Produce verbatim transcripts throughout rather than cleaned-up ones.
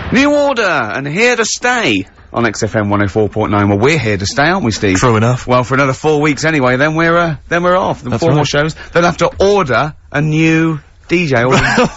New Order and Here to Stay on X F M one oh four point nine. Well, we're here to stay, aren't we, Steve? True enough. Well, for another four weeks anyway, then we're, uh, then we're off. Then That's four right. more shows. They'll have to order a new D J.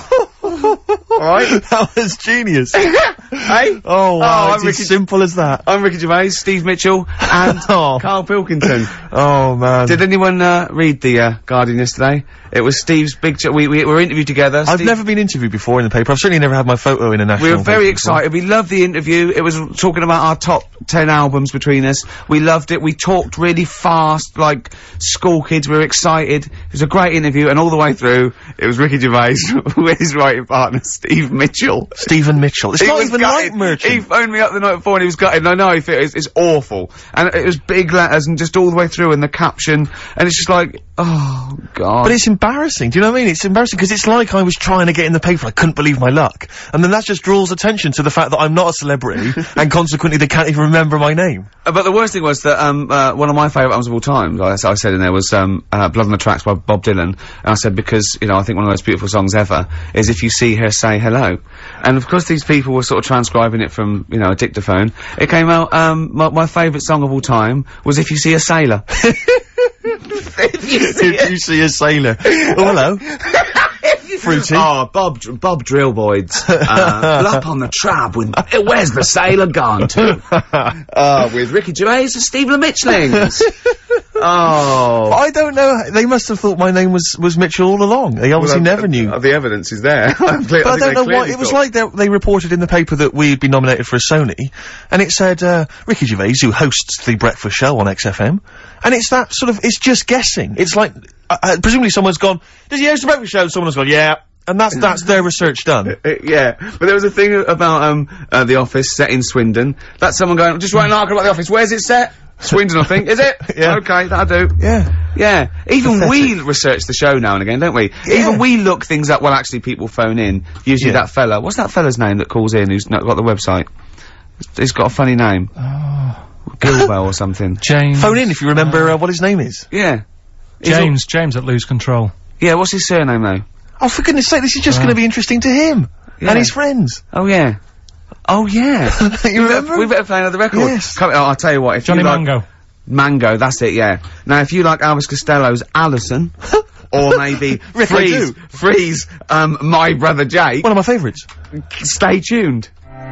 Alright? That was genius. Hey? Oh, wow, Oh, it's I'm as Ricky- simple as that. I'm Ricky Gervais, Steve Mitchell, and Oh. Carl Pilkington. Oh, man. Did anyone, uh, read the, uh, Guardian yesterday? It was Steve's big, ch- we, we were interviewed together. I've Steve- never been interviewed before in the paper. I've certainly never had my photo in a national We were very paper excited. We loved the interview. It was talking about our top ten albums between us. We loved it. We talked really fast, like school kids. We were excited. It was a great interview, and all the way through, it was Ricky Gervais with his writing partner, Steve Mitchell. before. Stephen Mitchell. It's He not was even gutted. like Merchant. He phoned me up the night before and he was gutted, and I know he felt it's, it's awful. And it was big letters and just all the way through, and the caption, and it's just like, oh, God. But it's embarrassing, do you know what I mean? It's embarrassing because it's like I was trying to get in the paper, I couldn't believe my luck. And then that just draws attention to the fact that I'm not a celebrity, and consequently they can't even remember my name. Uh, but the worst thing was that, um, uh, one of my favourite albums of all time, I, I said in there, was, um, uh, Blood on the Tracks by Bob Dylan. And I said, because, you know, I think one of the most beautiful songs ever is If You See Her, Say Hello. And of course these people were sort of transcribing it from, you know, a dictaphone. It came out, um, my, my favourite song of all time was If You See a Sailor. If you see If you see a sailor. Oh, hello. Fruity. Oh, Bob, Dr- Bob Drillboyd's, uh, Up on the Trab with, uh, where's the sailor gone to? uh, with Ricky Gervais and Steve Mitchellings. Oh. I don't know, they must have thought my name was, was Mitchell all along. They obviously Well, never uh, knew. uh, the evidence is there. But I, don't know why, it was like they, they reported in the paper that we'd been nominated for a Sony, and it said, uh, Ricky Gervais, who hosts the breakfast show on X F M, and it's that sort of, it's just guessing. It's like, uh, uh, presumably someone's gone, does he host the breakfast show? And someone's gone, yeah. And that's, that's their research done. Uh, yeah, but there was a thing about, um, uh, The Office set in Swindon. That's someone going, just write an article about The Office. Where's it set? Swindon, I think. Is it? Yeah. Okay, that'll do. Yeah. Yeah. Even we research the show now and again, don't we? Yeah. Even we look things up. Well, actually, people phone in. Usually Yeah. that fella. What's that fella's name that calls in who's not got the website? He's got a funny name. Oh. Gilwell or something. James. Phone in if you remember uh, what his name is. Yeah. He's al- James, James at Lose Control. Yeah, what's his surname though? Oh, for goodness sake, this is just Wow. gonna be interesting to him. Yeah. And his friends. Oh yeah. Oh yeah. You remember? We better play another record. Yes. Come, oh, I'll tell you what, if Johnny you like- Mango. Mango, that's it, yeah. Now, if you like Elvis Costello's Alison, or maybe Rick, I Freeze, do. Freeze, um, My Brother Jake, One of my favourites. stay tuned.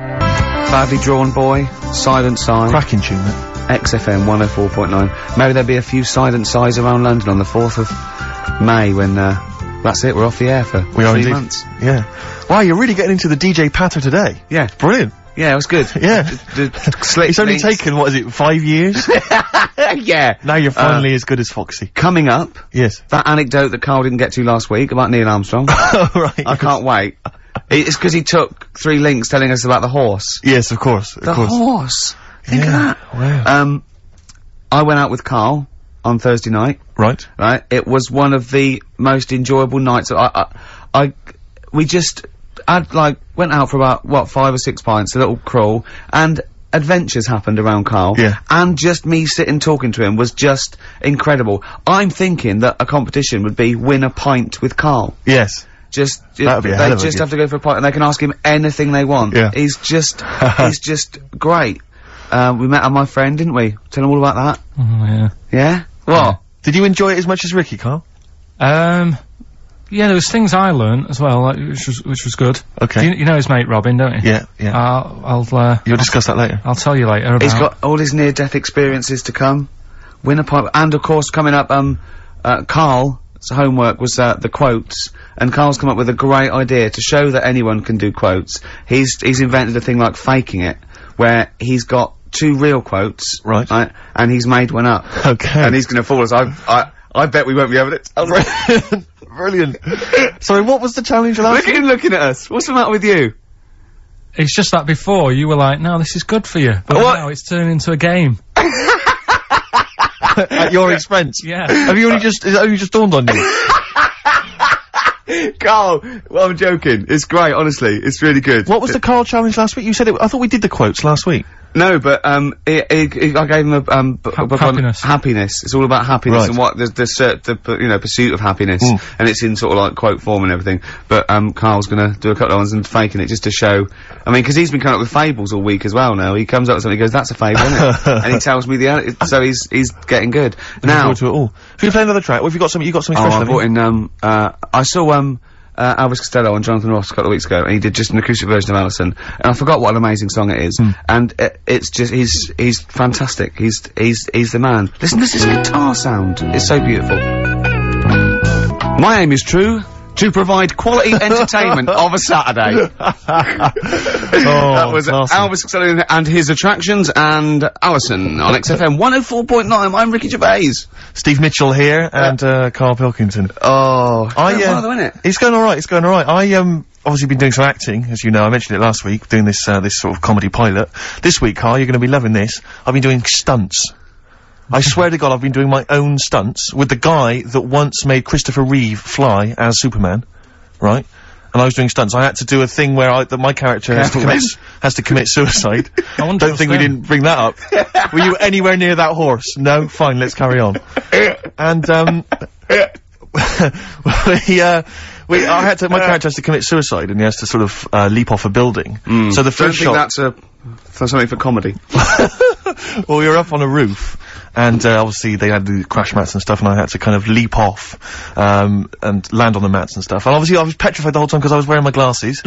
Badly Drawn Boy, Silent Sigh, Cracking tune, that. X F M one oh four point nine. Maybe there'll be a few silent sighs around London on the fourth of May when, uh, that's it, we're off the air for We are three indeed. months. Yeah. Wow, you're really getting into the D J patter today. Yeah, Brilliant. yeah, it was good. Yeah. The, the slick It's only links. taken, what is it, five years? Yeah. Now you're Uh, finally as good as Foxy. Coming up, Yes. that anecdote that Carl didn't get to last week about Neil Armstrong. Oh, right. I can't wait. It's because he took three links telling us about the horse. Yes, of course. Of The course. horse. Think Yeah. of that. Wow. Um, I went out with Carl on Thursday night. Right. Right. It was one of the most enjoyable nights. I, I, I we just had like went out for about what five or six pints, a little crawl, and adventures happened around Carl. Yeah. And just me sitting talking to him was just incredible. I'm thinking that a competition would be win a pint with Carl. Yes. Just, just That'd be a they hell of a just gift. have to go for a pint and they can ask him anything they want. Yeah. He's just, he's just great. Uh, we met our my friend, didn't we? Tell him all about that. Oh, yeah. Yeah? What? Did you enjoy it as much as Ricky, Carl? Um, yeah, there was things I learned as well, like, which was, which was good. Okay. You, you know his mate Robin, don't you? Yeah, yeah. I'll, I'll, uh, You'll discuss that later. I'll tell you later about. He's got all his near-death experiences to come. Win a pint, and of course coming up, um, uh, Carl's homework was, uh, the quotes, and Carl's come up with a great idea to show that anyone can do quotes. He's, he's invented a thing like faking it, where he's got two real quotes. Right. Right, and he's made one up. Okay. And he's gonna fool us. I, I, I bet we won't be able to tell. Brilliant. Sorry, what was the challenge last Look at him looking at us. What's the matter with you? It's just that before, you were like, no, this is good for you. But What? now it's turned into a game. At your expense? Yeah. Have you only just, is it only just dawned on you? Carl, well, I'm joking. It's great, honestly. It's really good. What was the Carl challenge last week? You said it, I thought we did the quotes last week. No, but, um, it, it, it, I gave him a, um, b Ha book happiness. on happiness. It's all about happiness Right. and what, the, the, cert, the, p- you know, pursuit of happiness. Mm. And it's in sort of like quote form and everything. But, um, Carl's gonna do a couple of ones and faking it just to show, I mean, cause he's been coming up with fables all week as well now. He comes up with something, he goes, that's a fable, isn't it? And he tells me the, uh, so he's, he's getting good. Looking Now, forward to it all. If you play another track, what have you got something, you got something oh, special, I have you? brought in, um, uh, I saw, um, Uh, Elvis Costello and Jonathan Ross a couple of weeks ago, and he did just an acoustic version of Alison, and I forgot what an amazing song it is, and it, it's just, he's, he's fantastic, he's, he's, he's the man. Listen to this guitar sound, it's so beautiful. My aim is true, to provide quality entertainment of a Saturday. Oh, that was awesome. Elvis Costello and his attractions, and Alison on X F M one oh four point nine, I'm Ricky Gervais. Steve Mitchell here, and, uh, Carl Pilkington. Oh, I, don't uh, bother, innit? It's going alright, it's going alright. I, um, obviously been doing some acting, as you know, I mentioned it last week, doing this, uh, this sort of comedy pilot. This week, Carl, you're gonna be loving this. I've been doing stunts. I swear to God, I've been doing my own stunts with the guy that once made Christopher Reeve fly as Superman, right? And I was doing stunts. I had to do a thing where I, that my character has to, commit, has to commit suicide. I wonder Don't what's think we there. didn't bring that up. Were you anywhere near that horse? No? Fine, let's carry on. And, um, we, uh, we, I had to, my character has to commit suicide and he has to sort of, uh, leap off a building. So the Don't first think shot. that's a, for something for comedy. Well, we were up on a roof, and uh, obviously they had the crash mats and stuff, and I had to kind of leap off, um, and land on the mats and stuff. And obviously I was petrified the whole time because I was wearing my glasses.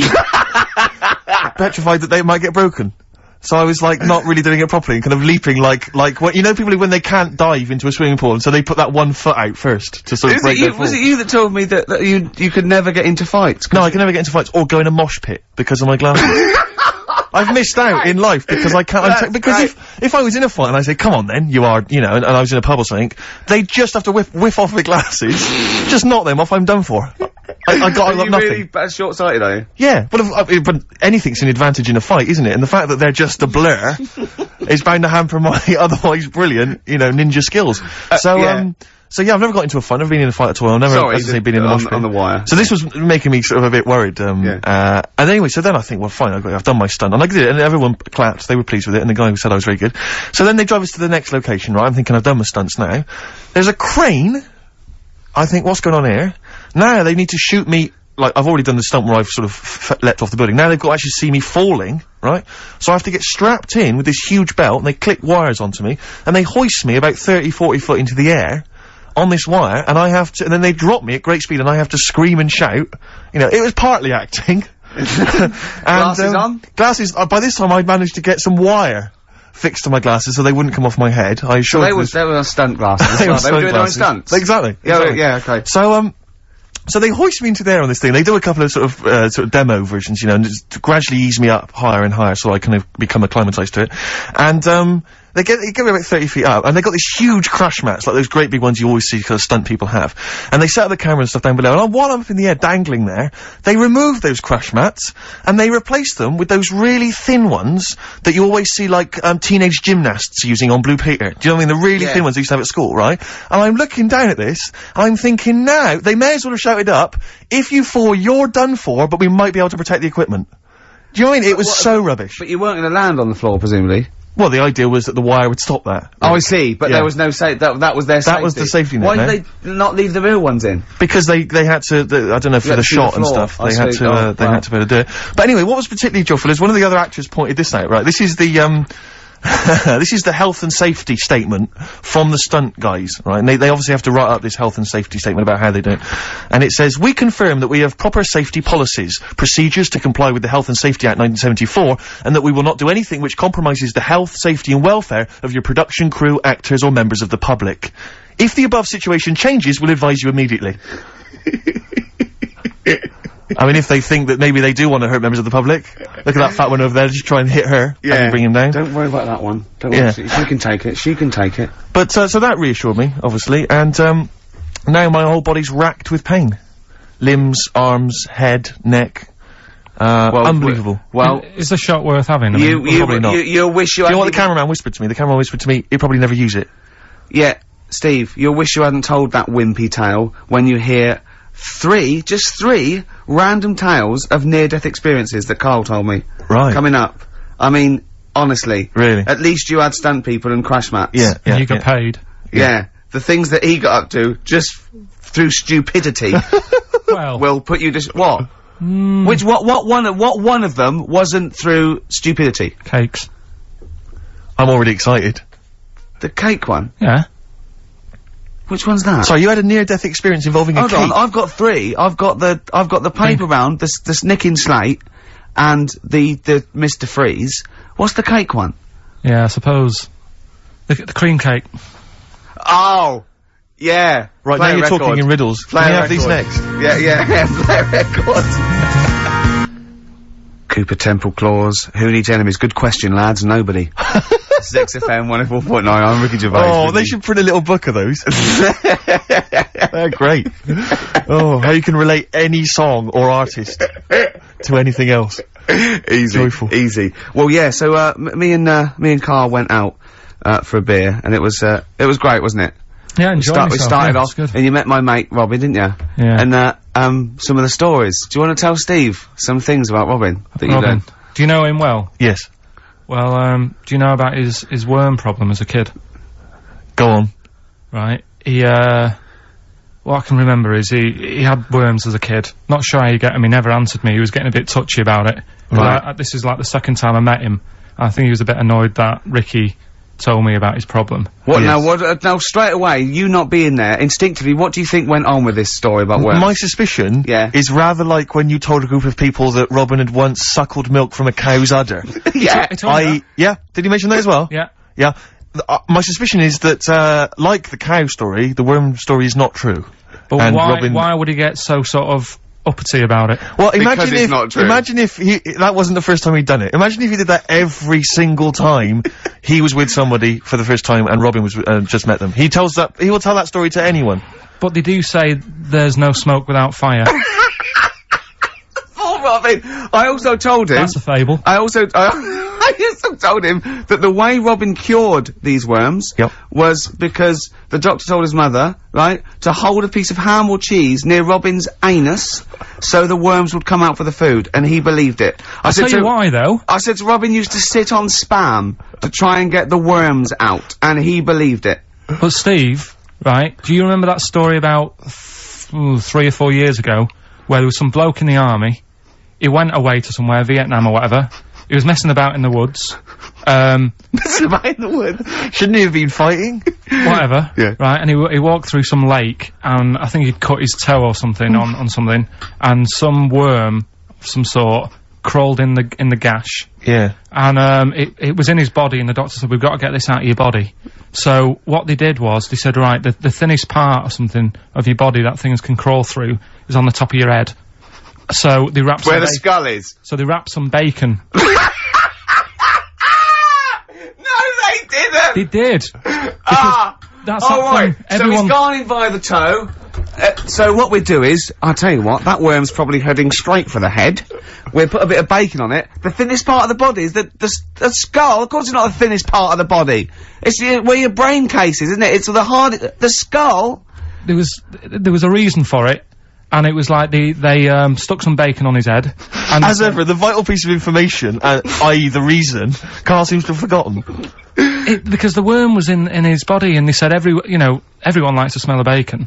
Petrified that they might get broken. So I was like not really doing it properly, and kind of leaping like, like, what, you know people who, when they can't dive into a swimming pool, and so they put that one foot out first to sort of Is break it their you, fall. was it you that told me that, that you you could never get into fights? No, I can never get into fights or go in a mosh pit because of my glasses. I've missed out in life because I can't, I'm That's t- because great. if, if I was in a fight and I say, come on then, you are, you know, and, and I was in a pub or something, they just have to whiff, whiff off my glasses, just knock them off, I'm done for. I, I got, I Are got you nothing. really bad short-sighted, are you? Yeah, but, if, uh, but anything's an advantage in a fight, isn't it? And the fact that they're just a blur is bound to hamper my otherwise brilliant, you know, ninja skills. so, yeah. um, so yeah, I've never got into a fight, I've never been in a fight at all, I've never, Sorry, as I say, the- been in a on- mosh pit. on the wire. So this was making me sort of a bit worried, um, Yeah. uh, and anyway, so then I think, well fine, I've, got, I've done my stunt, and I did it, and everyone clapped, they were pleased with it, and the guy who said I was very good. So then they drive us to the next location, right, I'm thinking I've done my stunts now. There's a crane, I think, what's going on here? Now they need to shoot me, like, I've already done the stunt where I've sort of f leapt off the building. Now they've got to actually see me falling, right? So I have to get strapped in with this huge belt, and they clip wires onto me, and they hoist me about thirty, forty foot into the air, on this wire, and I have to, and then they drop me at great speed, and I have to scream and shout. You know, it was partly acting. and, Glasses on? Glasses, uh, by this time I'd managed to get some wire fixed to my glasses so they wouldn't come off my head. I So assured they them- was, they were stunt glasses as They well. were They were doing their own stunt stunts? glasses. Exactly. Yeah, exactly. yeah, okay. So, um, so they hoist me into there on this thing. They do a couple of sort of, uh, sort of demo versions, you know, and just gradually ease me up higher and higher so I kind of become acclimatized to it. And, um, they get, they get me about thirty feet up, and they got these huge crash mats, like those great big ones you always see kind of stunt people have. And they set up the camera and stuff down below, and while I'm up in the air dangling there, they remove those crash mats, and they replace them with those really thin ones that you always see like, um, teenage gymnasts using on Blue Peter. Do you know what I mean? The really Yeah. thin ones they used to have at school, right? And I'm looking down at this, and I'm thinking now, they may as well have shouted up, if you fall, you're done for, but we might be able to protect the equipment. Do you know what I mean? It was what- so rubbish. But you weren't going to land on the floor, presumably? Well, the idea was that the wire would stop that. Oh, I see, but Yeah. there was no sa- that, that was their safety. That was the safety net, Why no? did they not leave the real ones in? Because they, they had to, the, I don't know, for had the to see the shot and floor. stuff, I they had see. to, uh, Oh, they wow. had to be able to do it. But anyway, what was particularly joyful is one of the other actors pointed this out, right? This is the, um, this is the health and safety statement from the stunt guys, right? And they, they obviously have to write up this health and safety statement about how they do it. And it says, we confirm that we have proper safety policies, procedures to comply with the Health and Safety Act nineteen seventy-four, and that we will not do anything which compromises the health, safety and welfare of your production crew, actors or members of the public. If the above situation changes, we'll advise you immediately. I mean, if they think that maybe they do want to hurt members of the public, look at that fat one over there, just try and hit her and bring him down. Don't worry about that one. Don't Yeah. worry. She, she can take it. She can take it. But, uh, so that reassured me, obviously, and, um, now my whole body's racked with pain. Limbs, arms, head, neck, uh, Well, unbelievable. Well, Is the shot worth having? I you, mean, you, probably not. you, you'll wish you Do you know what hadn't the cameraman whispered to me? The cameraman whispered to me, he'll probably never use it. Yeah, Steve, you'll wish you hadn't told that wimpy tale when you hear three, just three, random tales of near-death experiences that Carl told me. Right. Coming up. I mean, Honestly. Really? At least you had stunt people and crash mats. Yeah, yeah. And you got yeah. paid. Yeah. yeah. The things that he got up to, just through stupidity, Well. will put you just, what? Mm. Which, what, what one, of, what one of them wasn't through stupidity? Cakes. I'm already excited. The cake one? Yeah. Which one's that? Sorry, you had a near-death experience involving a Hold cake? on, I've got three. I've got the, I've got the paper round, the, the nicking slate, and the, the Mister Freeze. What's the cake one? Yeah, I suppose. The, the cream cake. Oh! Yeah. Right, Play now a you're record. talking in riddles. Play Can a you have these record. next? Yeah, yeah, yeah, play a record. Cooper Temple Claws. Who needs enemies? Good question, lads. Nobody. This is X F M one oh four point nine. I'm Ricky Gervais. Oh, they should print a little book of those. They're great. Oh, how you can relate any song or artist to anything else. Easy. Joyful. Easy. Well, yeah, so, uh, m me and, uh, me and Carl went out, uh, for a beer, and it was, uh, it was great, wasn't it? Yeah, enjoy Start, we myself. started yeah, off, it's good. and you met my mate, Robin, didn't you? Yeah. And, uh, um, some of the stories. Do you want to tell Steve some things about Robin that you Robin, learned? do you know him well? Yes. Well, um, do you know about his, his worm problem as a kid? Go on. Right. He, uh, what I can remember is he, he had worms as a kid. Not sure how you get him, he never answered me, he was getting a bit touchy about it. But Right. I, I, this is like the second time I met him. I think he was a bit annoyed that Ricky told me about his problem. What Yes. now, what, uh, now straight away, you not being there, instinctively, what do you think went on with this story about worms? My suspicion Yeah. is rather like when you told a group of people that Robin had once suckled milk from a cow's udder. yeah. He told me I, that. yeah, did he mention that as well? Yeah. Yeah. Th- uh, my suspicion is that, uh, like the cow story, the worm story is not true. But And why, Robin- why would he get so sort of uppity about it? Well, Because imagine it's if, not true. imagine if he, that wasn't the first time he'd done it. Imagine if he did that every single time he was with somebody for the first time and Robin was, uh, just met them. He tells that, he will tell that story to anyone. But they do say there's no smoke without fire. Oh, Robin! I also told him... That's a fable. I also, I, I also told him that the way Robin cured these worms Yep. was because the doctor told his mother, right, to hold a piece of ham or cheese near Robin's anus so the worms would come out for the food, and he believed it. I I'll said tell you to, why, though. I said to Robin used to sit on Spam to try and get the worms out, and he believed it. But Steve, right, do you remember that story about th ooh, three or four years ago where there was some bloke in the army, he went away to somewhere, Vietnam or whatever, he was messing about in the woods, um, Messing about in the wood. Shouldn't he have been fighting? whatever, Yeah. right, and he, w he walked through some lake, and I think he'd cut his toe or something on, on something, and some worm of some sort crawled in the, in the gash. Yeah. And, um, it, it was in his body, and the doctor said, we've got to get this out of your body. So, what they did was, they said, right, the, the thinnest part or something of your body that things can crawl through is on the top of your head. So, they wrapped Where some the ba- skull is. So they wrapped some bacon. No, they didn't! They did! Ah! That's Oh, that right. thing. So Everyone, he's gone in via the toe. Uh, so what we do is, I'll tell you what, that worm's probably heading straight for the head. We'll put a bit of bacon on it. The thinnest part of the body is the, the, s- the skull. Of course it's not the thinnest part of the body. It's your, where your brain case is, isn't it? It's the hard, the skull. there was, there was a reason for it, and it was like they, they, um, stuck some bacon on his head. And As ever, the vital piece of information, uh, that is the reason, Carl seems to have forgotten. it, because the worm was in, in his body, and they said every, you know, everyone likes to smell of bacon.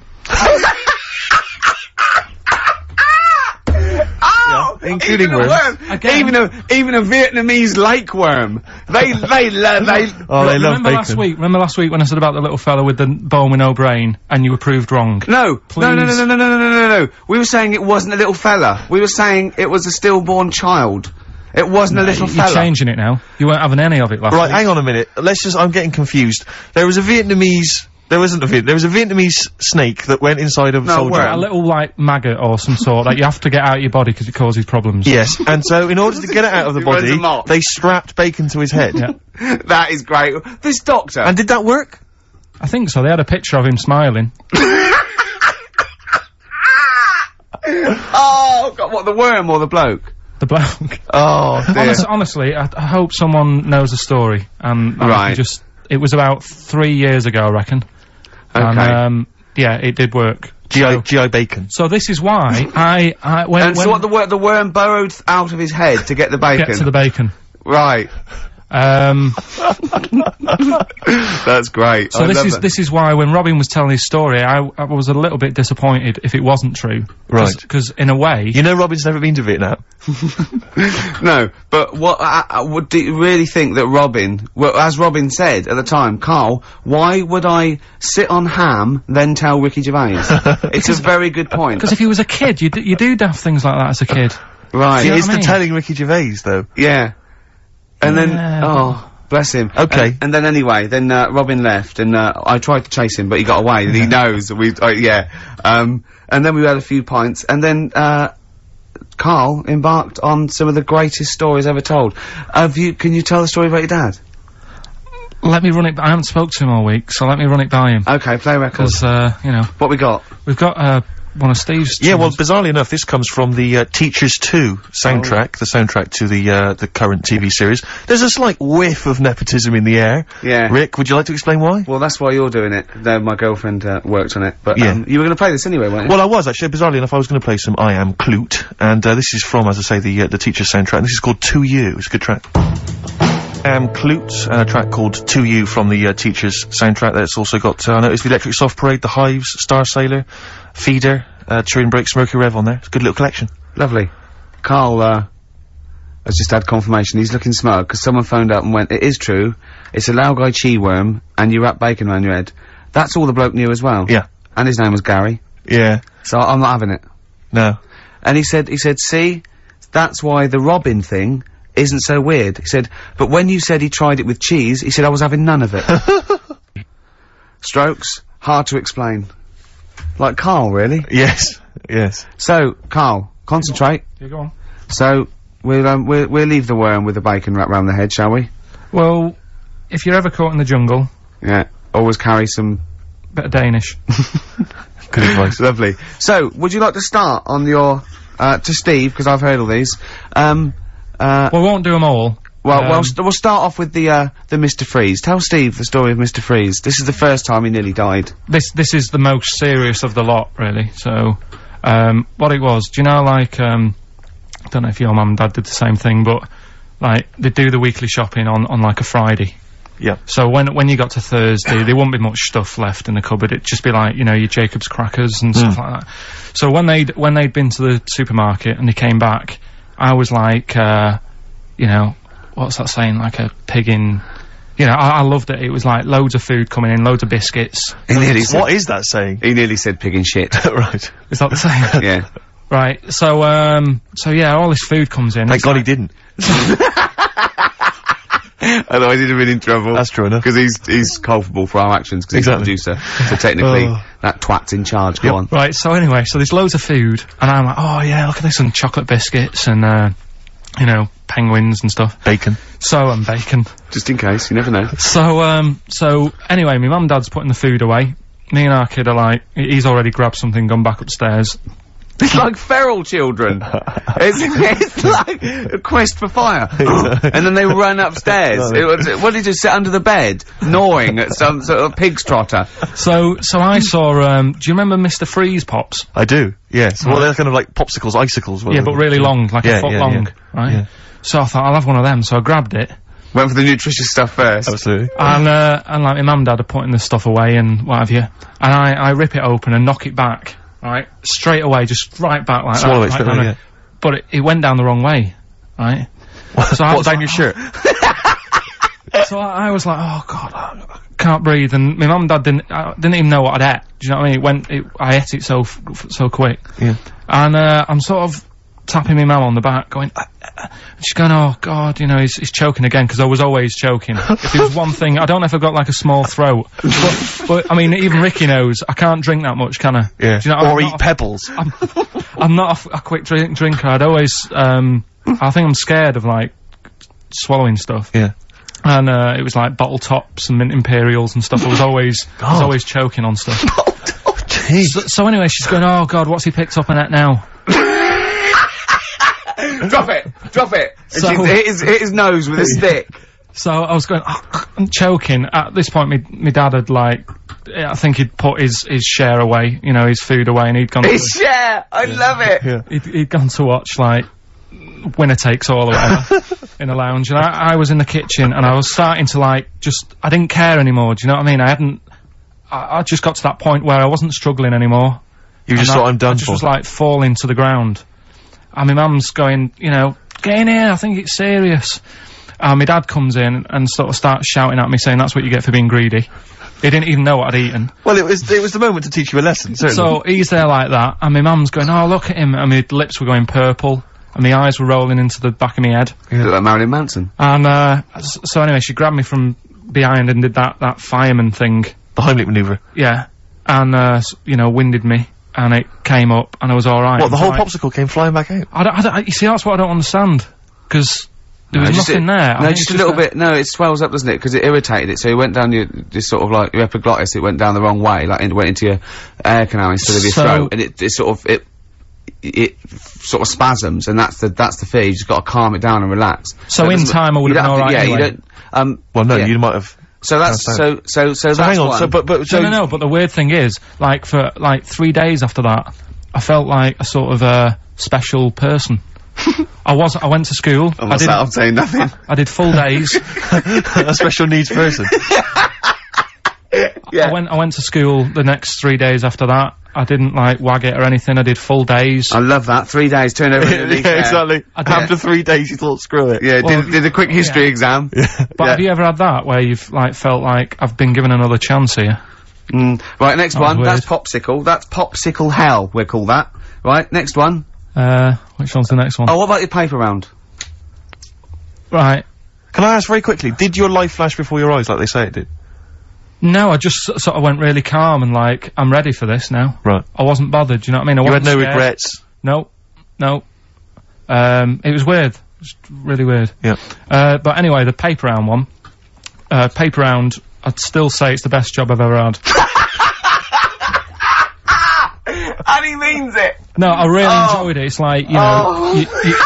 Oh, including even a worms. worm. Again. Even a, even a Vietnamese lake worm. They, they, lo- they, Oh, they love remember bacon. last week, remember last week when I said about the little fella with the bone with no brain, and you were proved wrong? No, no, no, no, Please. no, no, no, no, no, no, no. We were saying it wasn't a little fella. We were saying it was a stillborn child. It wasn't a little You're fella. changing it now. You weren't having any of it last Right, week. hang on a minute. Let's just, I'm getting confused. There was a Vietnamese, there wasn't a Viet, there was a Vietnamese snake that went inside of a No, soldier. where? A little, like, maggot or some sort that you have to get out of your body because it causes problems. Yes, and so in order to get it out of the It runs body, amok. they strapped bacon to his head. Yeah. That is great. This doctor. And did that work? I think so. They had a picture of him smiling. Oh, God, what, the worm or the bloke? The bloke. Oh, dear. Honest, honestly, I, I hope someone knows the story. And, and I Right. can just, it was about three years ago, I reckon. And, Okay. um, yeah, it did work. G I, So, G I bacon. so this is why I, I, when, And when so what, the, wor the worm burrowed out of his head to get the bacon? get to the bacon. Right. Um, That's great. so I this love is it. this is why when Robin was telling his story, I, I was a little bit disappointed if it wasn't true. Right. Because in a way, You know Robin's never been to Vietnam. No, but what, I, I, would do you really think that Robin, well, as Robin said at the time, Carl, why would I sit on ham, then tell Ricky Gervais? It's a very good point. because if he was a kid, you d you do daft things like that as a kid. Right. you know It's what I the mean? telling Ricky Gervais, though. Yeah. And then, Yeah, oh, bless him. Okay. And, and then anyway, then, uh, Robin left, and, uh, I tried to chase him, but he got away, and he knows that we, uh, yeah. Um, and then we had a few pints, and then, uh, Carl embarked on some of the greatest stories ever told. Have you, can you tell the story about your dad? Let me run it. I haven't spoke to him all week, so let me run it by him. Okay, play record. Because uh, you know, What we got? we've got uh, one of Steve's. Yeah, well, tunes. bizarrely enough, this comes from the uh, Teachers two soundtrack, the soundtrack to the uh, the current T V series. There's a slight whiff of nepotism in the air. Yeah. Rick, would you like to explain why? Well, that's why you're doing it. No, my girlfriend, uh, worked on it. But, Yeah. um, you were gonna play this anyway, weren't you? Well, I was actually. Bizarrely enough, I was going to play some I Am Clute, and uh, this is from, as I say, the uh, the Teachers soundtrack. And this is called To You. It's a good track. I Am Clute, and a track called To You from the uh, Teachers soundtrack. That's also got, uh, I noticed the Electric Soft Parade, the Hives, Star Sailor, Feeder, uh, Turin Breaks, Mercury Rev on there. It's a good little collection. Lovely. Carl, uh, has just had confirmation. He's looking smug, because someone phoned up and went, it is true, it's a Laogai chi worm, and you wrap bacon around your head. That's all the bloke knew as well. Yeah. And his name was Gary. Yeah. So I'm not having it. No. And he said, he said, see, that's why the Robin thing isn't so weird. He said, but when you said he tried it with cheese, he said I was having none of it. Strokes, hard to explain. Like Carl, really. Yes. Yes. So, Carl, concentrate. Yeah, go on. So, we'll, um, we'll, we'll leave the worm with the bacon wrapped round the head, shall we? Well, if you're ever caught in the jungle, Yeah. Always carry some... bit of Danish. Good advice. Lovely. So, would you like to start on your, uh, to Steve, because I've heard all these. Um, uh, Well, we won't do them all. well, um, well, st we'll start off with the, uh, the Mister Freeze. Tell Steve the story of Mister Freeze. This is the first time he nearly died. This this is the most serious of the lot, really. So, um, what it was, do you know, like, um, I don't know if your mum and dad did the same thing, but like they do the weekly shopping on on like a Friday. Yeah. So when when you got to Thursday, there wouldn't be much stuff left in the cupboard. It'd just be like, you know, your Jacob's crackers and stuff like that. So when they'd when they'd been to the supermarket and they came back, I was like, uh, you know, what's that saying? Like a pig in. You know, I, I loved it. It was like loads of food coming in, loads of biscuits. He nearly said, What is that saying? he nearly said pig and shit. Right. Is that the same? Yeah. Right. So um. So yeah, all this food comes in. Thank It's God like- he didn't. Otherwise he'd have been in trouble. That's true enough. Because he's, he's culpable for our actions, because Exactly. he's the producer. So technically, Oh. that twat's in charge. Go Yep. on. Right, so anyway, so there's loads of food, and I'm like, oh yeah, look at this, and chocolate biscuits, and, uh, you know, penguins and stuff. Bacon. So, and bacon. Just in case, you never know. So, um, so, anyway, my mum and dad's putting the food away. Me and our kid are like, he- he's already grabbed something, gone back upstairs. It's like feral children. it's, it's like a quest for fire. And then they run upstairs. It was, what did you sit under the bed, gnawing at some sort of pig's trotter? So, so I saw, um, do you remember Mister Freeze Pops? I do, yes. Well, they're kind of like popsicles, icicles. Yeah, but really long, like Yeah, a foot yeah, long, yeah. right? Yeah. So I thought, I'll have one of them, so I grabbed it. Went for the nutritious stuff first. Absolutely. And, uh, and like my mum and dad are putting the stuff away and what have you. And I, I rip it open and knock it back, right? Straight away, just right back like Swallow that. it right straight down away, the- yeah. But it, it went down the wrong way, right? So I What, was down like, your shirt? So I, I was like, oh god, I can't breathe. And my mum and dad didn't, uh, didn't even know what I'd ate. Do you know what I mean? It went, it, I ate it so, f f so quick. Yeah. And, uh, I'm sort of tapping my mum on the back, going, uh, uh, she's going, oh god, you know, he's, he's choking again, because I was always choking. If there was one thing, I don't know if I've got like a small throat, but, but, I mean, even Ricky knows, I can't drink that much, can I? Yeah. Do you know, or I'm eat not a- pebbles. I'm, I'm not a, f a quick drink drinker, I'd always, um, I think I'm scared of like, swallowing stuff. Yeah. And, uh, it was like bottle tops and mint imperials and stuff, I was always, I was God. always choking on stuff. Oh, jeez. So, so anyway, she's going, oh god, what's he picked up on it now? Drop it! Drop it! So- And she hit his, hit his nose with a stick. So I was going, oh, I'm choking. At this point, me, me dad had like, I think he'd put his, his share away, you know, his food away, and he'd gone His to, share! I love it! Yeah. he'd, he'd gone to watch like, winner takes all or whatever in the lounge, and I, I was in the kitchen and I was starting to like just I didn't care anymore. Do you know what I mean? I hadn't. I, I just got to that point where I wasn't struggling anymore. You just thought I'm done I just for. was like falling to the ground. And my mum's going, you know, get in here, I think it's serious. And my dad comes in and sort of starts shouting at me saying that's what you get for being greedy. He didn't even know what I'd eaten. Well, it was it was the moment to teach you a lesson, certainly. So he's there like that, and my mum's going, oh, look at him, and my lips were going purple, and my eyes were rolling into the back of my head. You look like Marilyn Manson. And, uh, so anyway, she grabbed me from behind and did that, that fireman thing. The Heimlich manoeuvre. Yeah. And, uh, you know, winded me, and it came up, and I was alright. What, the whole like, popsicle came flying back out? I don't, I don't, I, you see, that's what I don't understand. Because there no, was just nothing it, there. No, just a little bit, no, it swells up, doesn't it? Because it irritated it, so it went down your, this sort of like, your epiglottis, it went down the wrong way, like, it went into your air canal instead of your So throat, and it, it sort of, it, it sort of spasms, and that's the, that's the fear, you just gotta calm it down and relax. So, so in time I would've been alright Yeah, anyway. you don't, um. Well, no, yeah. you might have... So that's, so, so, so, so So that's hang on, one. so, but, but, so... No, no, no, but the weird thing is, like, for, like, three days after that, I felt like a sort of, uh, special person. I was, I went to school. Oh, I what's did, that? I'm saying nothing. I, I did full days. a special needs person. Yeah. I went, I went to school the next three days after that. I didn't, like, wag it or anything. I did full days. I love that. Three days, turn over Yeah, exactly. After three days, you thought, screw it. Yeah, Well, did, did a quick history yeah. exam. But Yeah. have you ever had that, where you've, like, felt like, I've been given another chance here? Mm. Right, next That was one. weird. That's popsicle. That's popsicle hell, we'll call that. Right, next one. Uh, which one's the next one? Oh, what about your paper round? Right. Can I ask very quickly, did your life flash before your eyes like they say it did? No, I just s- sort of went really calm and like, I'm ready for this now. Right. I wasn't bothered, do you know what I mean? I You had wasn't no scared. regrets? No. No. Um, it was weird. It was really weird. Yeah. Uh, but anyway, the paper round one. Uh, paper round, I'd still say it's the best job I've ever had. And he means it! No, I really Oh. enjoyed it. It's like, you know, Oh. you, you,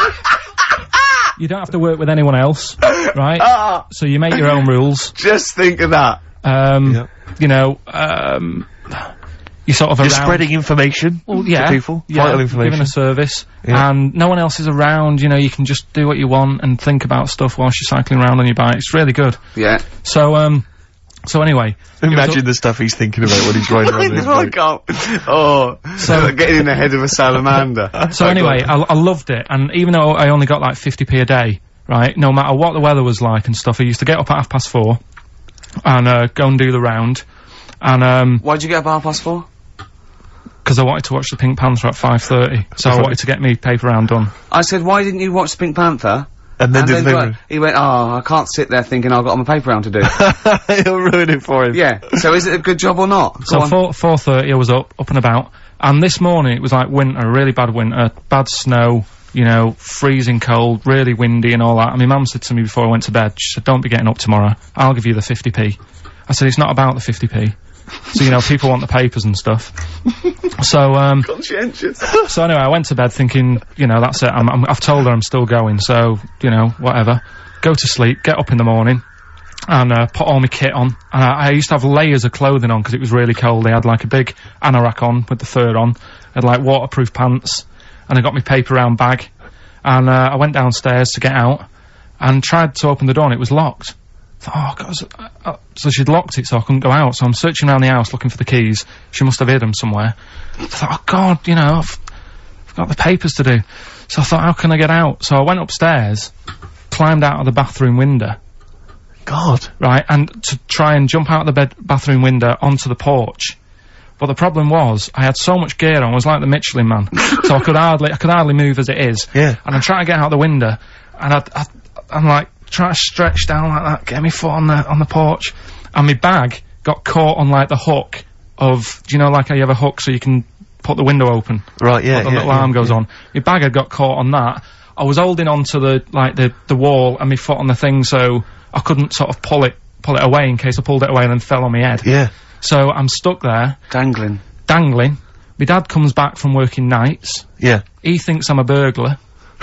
you don't have to work with anyone else, right? Ah. So you make your own rules. Just think of that. Um, Yep. you know, um, you sort of You're around. spreading information Well, yeah, to people, yeah, vital information. giving a service, Yeah. and no one else is around. You know, you can just do what you want and think about stuff whilst you're cycling around on your bike. It's really good. Yeah. So, um, so anyway, Imagine the stuff he's thinking about when he's riding around his I bike. can't. Oh, So- getting in the head of a salamander. so Oh, anyway, God. I, I loved it, and even though I only got like fifty p a day, right, no matter what the weather was like and stuff, I used to get up at half past four and uh, go and do the round, and um, Why'd you get up at half past four? because I wanted to watch the Pink Panther at five thirty, so I Right. wanted to get me paper round done. I said, why didn't you watch Pink Panther? And then And did then the go- paper. he went, oh, I can't sit there thinking I've got my paper round to do. He'll ruin it for him. Yeah. So is it a good job or not? Go So on. four four thirty, I was up, up and about, and this morning it was like winter, really bad winter, bad snow, you know, freezing cold, really windy and all that. And my mum said to me before I went to bed, she said, "Don't be getting up tomorrow. I'll give you the fifty p." I said, "It's not about the fifty p." So you know, people want the papers and stuff. So um, Conscientious. so anyway, I went to bed thinking, you know, that's it. I'm, I'm, I've told her I'm still going, so you know, whatever. Go to sleep, get up in the morning, and uh, put all my kit on. And I, I used to have layers of clothing on because it was really cold. I had like a big anorak on with the fur on. I had like waterproof pants, and I got my paper round bag. And uh, I went downstairs to get out, and tried to open the door, and it was locked. I thought, oh God, so, uh, uh, so she'd locked it, so I couldn't go out. So I'm searching around the house looking for the keys. She must have hid them somewhere. I thought, oh God, you know, I've, I've got the papers to do. So I thought, how can I get out? So I went upstairs, climbed out of the bathroom window, God. right, and to try and jump out of the bed bathroom window onto the porch. But the problem was, I had so much gear on, I was like the Michelin Man. So I could hardly, I could hardly move as it is. Yeah. And I'm trying to get out the window, and I, I, I'm like, trying to stretch down like that, get my foot on the, on the porch, and my bag got caught on like the hook of, do you know like how you have a hook so you can put the window open? Right, yeah, The yeah, little yeah, arm goes yeah. on. My bag had got caught on that. I was holding on to the, like the, the wall and my foot on the thing, so I couldn't sort of pull it, pull it away in case I pulled it away and then fell on my head. Yeah. So I'm stuck there, Dangling. dangling. My dad comes back from working nights. Yeah. He thinks I'm a burglar.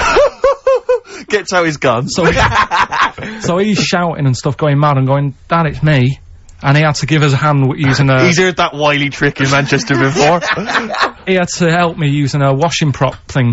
Gets out his gun. So, he, so he's shouting and stuff, going mad and going, "Dad, it's me." And he had to give us a hand w using a... He's heard that wily trick in Manchester before. He had to help me using a washing prop thing.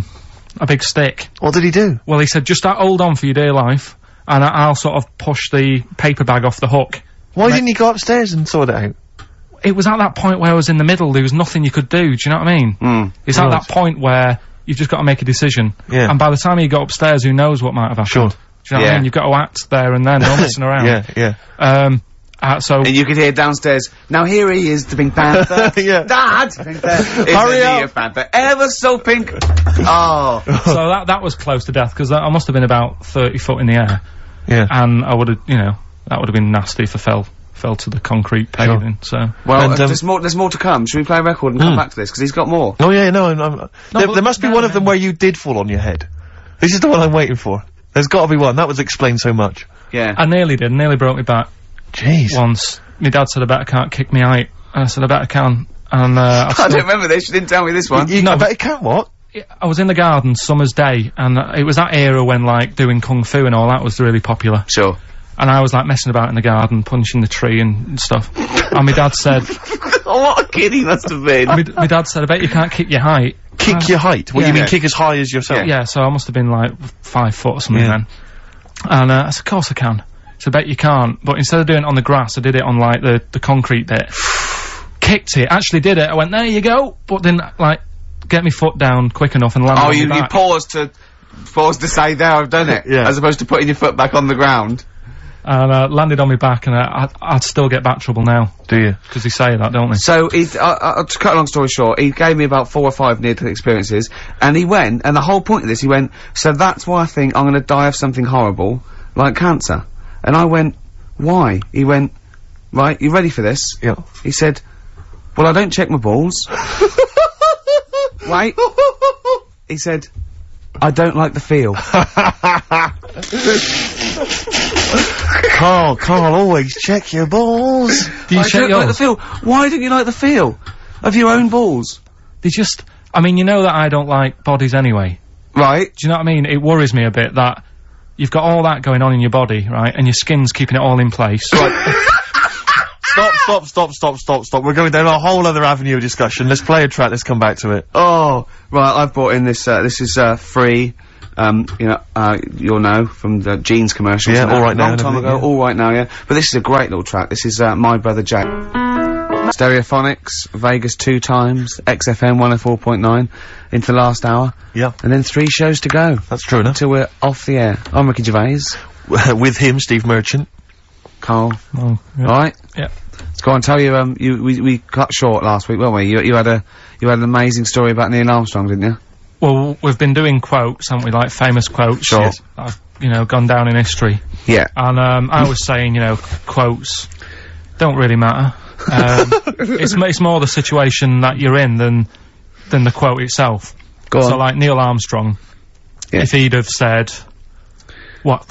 a big stick. What did he do? Well, he said, just uh, hold on for your dear life, and I I'll sort of push the paper bag off the hook. Why didn't he go upstairs and sort it out? It was at that point where I was in the middle, there was nothing you could do, do you know what I mean? Mm. It's at that point where you've just got to make a decision. Yeah. And by the time you got upstairs, who knows what might have happened. Sure. Do you know Yeah. what I mean? You've got to act there and then, no messing around. Yeah, yeah. Um, uh, so... And you could hear downstairs, now here he is, the Pink Panther. Yeah. Dad! Pink Panther. Hurry Isn't up. he a Panther? Ever so pink. Oh. so that that was close to death, because I must have been about thirty foot in the air. Yeah. And I would have, you know, that would have been nasty if I fell, fell to the concrete paving, so... Well, And, uh, um, there's more, there's more to come. Should we play a record and come Mm. back to this? Because he's got more. Oh yeah, no, I'm, I'm, there, but there must be no, one of them no. where you did fall on your head. This is the one I'm waiting for. There's gotta be one. That would explain so much. Yeah. I nearly did, nearly broke my back Jeez. once. My dad said I bet I can't kick me out, and I said I bet I can. And, uh, I I still- don't remember this. You didn't tell me this one. You, No, I but- bet it can't, what? I was in the garden summer's day, and uh, it was that era when, like, doing kung fu and all that was really popular. Sure. And I was, like, messing about in the garden, punching the tree and, and stuff. And my dad said, Oh, what a kid he must have been. my, my dad said, I bet you can't kick your height. Kick Uh, your height? What, yeah. you mean Yeah. kick as high as yourself? Yeah, so I must have been, like, five foot or something Yeah. then. And, uh, I said, of course I can. So I bet you can't. But instead of doing it on the grass, I did it on, like, the, the concrete bit. Kicked it, actually did it. I went, there you go. But didn't, like, get my foot down quick enough and land Oh, on you, my you back. paused to, paused to say, there, I've done it. Yeah. As opposed to putting your foot back on the ground. And, uh, landed on my back, and uh, I'd, I'd still get back trouble now. Do you? Because they say that, don't they? So, he, uh, uh, to cut a long story short, he gave me about four or five near-death experiences, and he went, and the whole point of this, he went, so that's why I think I'm gonna die of something horrible, like cancer. And I went, why? He went, right, you ready for this? Yeah. He said, well, I don't check my balls. Wait. He said, I don't like the feel. Carl, Carl, always check your balls. Do you I check don't like the yours? feel. Why don't you like the feel of your own balls? They just, I mean, you know that I don't like bodies anyway. Right. Do you know what I mean? It worries me a bit that you've got all that going on in your body, right? And your skin's keeping it all in place. Right. Stop, stop, stop, stop, stop, stop. We're going down a whole other avenue of discussion. Let's play a track, let's come back to it. Oh, right, I've brought in this, uh, this is, uh, free, um, you know, uh, you'll know from the jeans commercials. Yeah, and All that, Right Now Long and time everything, ago, yeah. All Right Now, yeah. But this is a great little track. This is, uh, My Brother Jack. Stereophonics, Vegas two times, X F M one oh four point nine, into the last hour. Yeah. And then three shows to go. That's true enough. Till we're off the air. I'm Ricky Gervais. With him, Steve Merchant. Carl. Oh, yeah. Alright? Yeah. Let's go on, tell you, um, you, we, we cut short last week, weren't we? You, you had a, you had an amazing story about Neil Armstrong, didn't you? Well, we've been doing quotes, haven't we? Like famous quotes. Sure. Yes. I've, you know, gone down in history. Yeah. And, um, I was saying, you know, quotes don't really matter. Um, it's, m- it's more the situation that you're in than, than the quote itself. Go So, on. like, Neil Armstrong, Yeah. if he'd have said, what,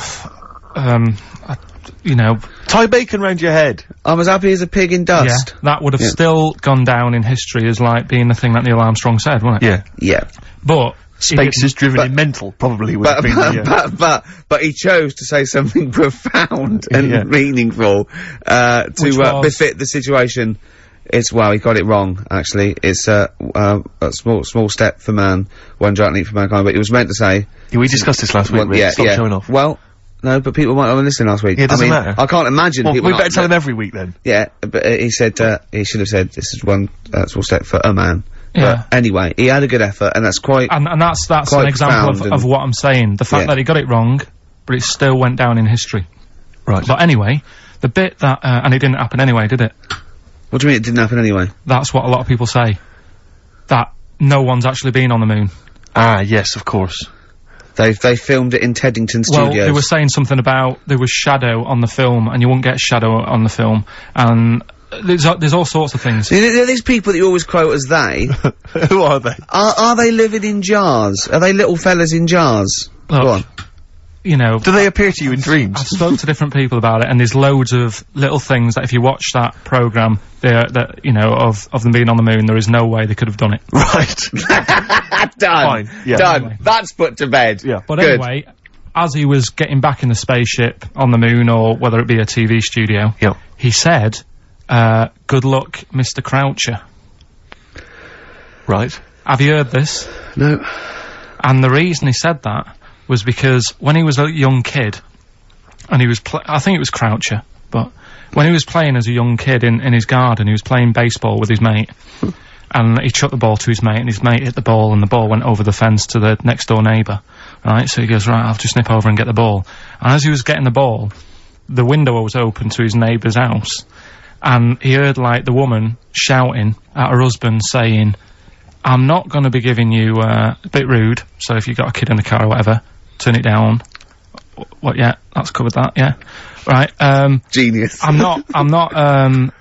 um, I, you know, Tie bacon round your head. I'm as happy as a pig in dust. yeah, that would have Yeah. still gone down in history as, like, being the thing that Neil Armstrong said, wouldn't it? Yeah. Yeah. But, he Space didn't- is driven but- in mental, probably would But, have been but, the, uh, but, but, but he chose to say something profound and Yeah. meaningful, uh, Which to, uh, was- befit the situation. It's, well, he got it wrong, actually. It's, uh, uh, a small, small step for man, one giant leap for mankind, but it was meant to say, we discussed this last week, well, Rick. yeah, Stop yeah. showing off. Well, no, but people might not listen last week. Yeah, it doesn't I mean, matter. I can't imagine Well, people we not- better tell him every week then. Yeah, but uh, he said, uh, he should have said, this is one, uh, small step for a man. Yeah. But anyway, he had a good effort, and that's quite, And, and that's, that's Quite an example of, profound of and- what I'm saying. The fact Yeah. that he got it wrong, but it still went down in history. Right. But anyway, the bit that, uh, and it didn't happen anyway, did it? what do you mean it didn't happen anyway? That's what a lot of people say. That no one's actually been on the moon. Ah, yes, of course. They they filmed it in Teddington Well, Studios. they were saying something about there was shadow on the film, and you won't get shadow on the film, and there's, a- there's all sorts of things. There- there- These people that you always quote as they, Who are they? are, are they living in jars? Are they little fellas in jars? Look, Go on. You know, Do they appear to you in dreams? I've spoke to different people about it, and there's loads of little things that if you watch that programme, there, that, you know, of, of them being on the moon, there is no way they could have done it. Right. Done. Fine, yeah. Done. Anyway. That's put to bed. Yeah. But Good. anyway, as he was getting back in the spaceship on the moon, or whether it be a T V studio, Yep. he said, uh, good luck, Mister Croucher. Right. Have you heard this? No. And the reason he said that was because when he was a young kid, and he was pl- I think it was Croucher, but when he was playing as a young kid in, in his garden, he was playing baseball with his mate, and he chucked the ball to his mate, and his mate hit the ball, and the ball went over the fence to the next door neighbour, right? So he goes, right, I'll just nip over and get the ball. And as he was getting the ball, the window was open to his neighbour's house, and he heard, like, the woman shouting at her husband, saying, I'm not going to be giving you, uh, a bit rude, so if you've got a kid in the car or whatever, turn it down. What, yeah, that's covered that, yeah. Right, um... Genius. I'm not, I'm not, um...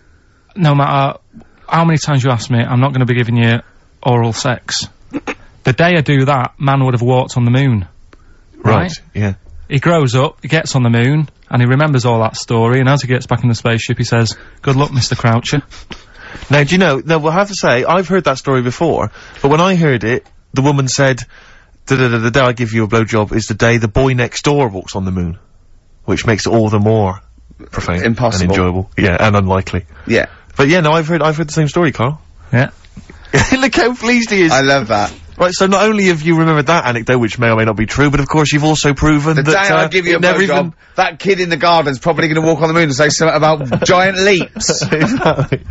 no matter how many times you ask me, I'm not going to be giving you oral sex. The day I do that, man would have walked on the moon. Right? Right, yeah. He grows up, he gets on the moon, and he remembers all that story, and as he gets back in the spaceship, he says, good luck, Mister Croucher. Now, do you know, now, we'll have to say, I've heard that story before, but when I heard it, the woman said, da da da the day I give you a blowjob is the day the boy next door walks on the moon. Which makes it all the more profane. Impossible. And enjoyable. Yeah, and unlikely. Yeah. But yeah, no, I've heard, I've heard the same story, Carl. Yeah. Look how pleased he is. I love that. Right, so not only have you remembered that anecdote, which may or may not be true, but of course you've also proven The that, day uh, I give you a it never blowjob, even- that kid in the garden's probably going to walk on the moon and say something about giant leaps. Exactly.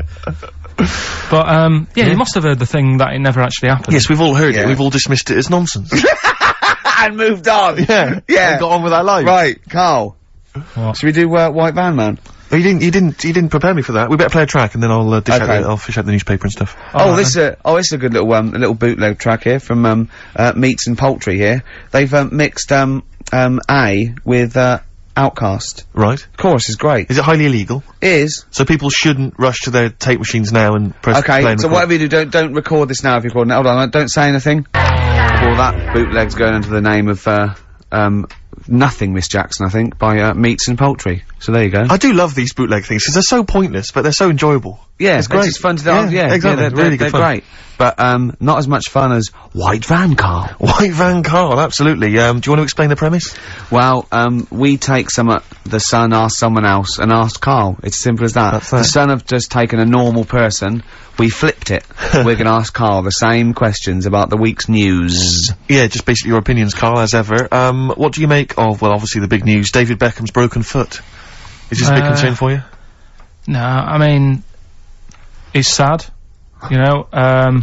But, um, yeah, you must have heard the thing that it never actually happened. Yes, we've all heard Yeah. it. We've all dismissed it as nonsense. And moved on. Yeah. Yeah. And got on with our lives. Right, Carl. What? Should we do, uh, White Van Man? Oh, you didn't, you didn't, you didn't prepare me for that. We better play a track and then I'll, uh, dish out Okay. the, I'll fish out the newspaper and stuff. Oh, this is a, oh, this is a good little, um, a little bootleg track here from, um, uh, Meats and Poultry here. They've, um, mixed, um, um, A with, uh, Outcast. Right. Chorus is great. Is it highly illegal? Is. So people shouldn't rush to their tape machines now and press play Okay, and so record. whatever you do, don't, don't record this now if you're recording it. Hold on, don't say anything. Well, that bootleg's going into the name of, uh, um, Nothing, Miss Jackson, I think, by, uh, Meats and Poultry. So there you go. I do love these bootleg things, because they're so pointless, but they're so enjoyable. Yeah, it's great. It's fun to do. Yeah, Yeah, exactly. Yeah, they're, Really they're, good they're fun. great. But, um, not as much fun as White Van, Carl. White Van Carl, absolutely. Um, do you want to explain the premise? Well, um, we take some, uh, the Sun asked someone else and asked Carl. It's as simple as that. That's The that. Sun have just taken a normal person, we flipped it. We're gonna ask Carl the same questions about the week's news. Yeah, just basically your opinions, Carl, as ever. Um, what do you make of, well, obviously the big news, David Beckham's broken foot? Is this a big Uh, concern for you? No, I mean, it's sad, you know, um,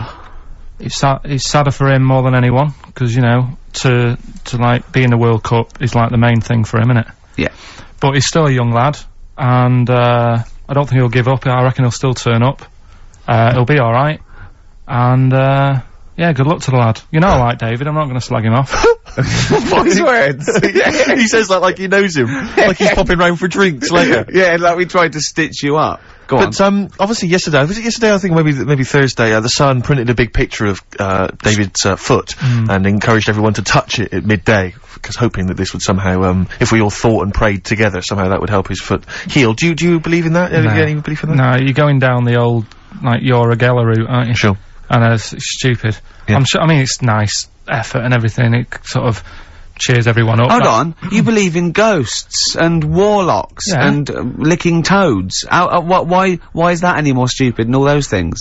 it's sad, it's sadder for him more than anyone, because, you know, to, to, like, be in the World Cup is, like, the main thing for him, innit? Yeah. But he's still a young lad, and, uh, I don't think he'll give up. I reckon he'll still turn up. Uh, he'll be alright. And, uh, yeah, good luck to the lad. You know I like David, I'm not gonna slag him off. What's words? He says that like he knows him. Like he's popping round for drinks later. Yeah, like we tried to stitch you up. Go on. But, um, obviously yesterday, was it yesterday, I think maybe, maybe Thursday, uh, the Sun printed a big picture of, uh, David's, uh, foot, and encouraged everyone to touch it at midday, because hoping that this would somehow, um, if we all thought and prayed together, somehow that would help his foot heal. Do you, do you believe in that? Have you got any belief in that? No, you're going down the old, like, Yora Geller route, aren't you? Sure. And uh, it's, it's stupid. Yeah. I'm sure, I mean, it's nice effort and everything, it c- sort of cheers everyone up. Hold That- on, you believe in ghosts and warlocks Yeah. and uh, licking toads. How, uh, wh why, why is that any more stupid than all those things?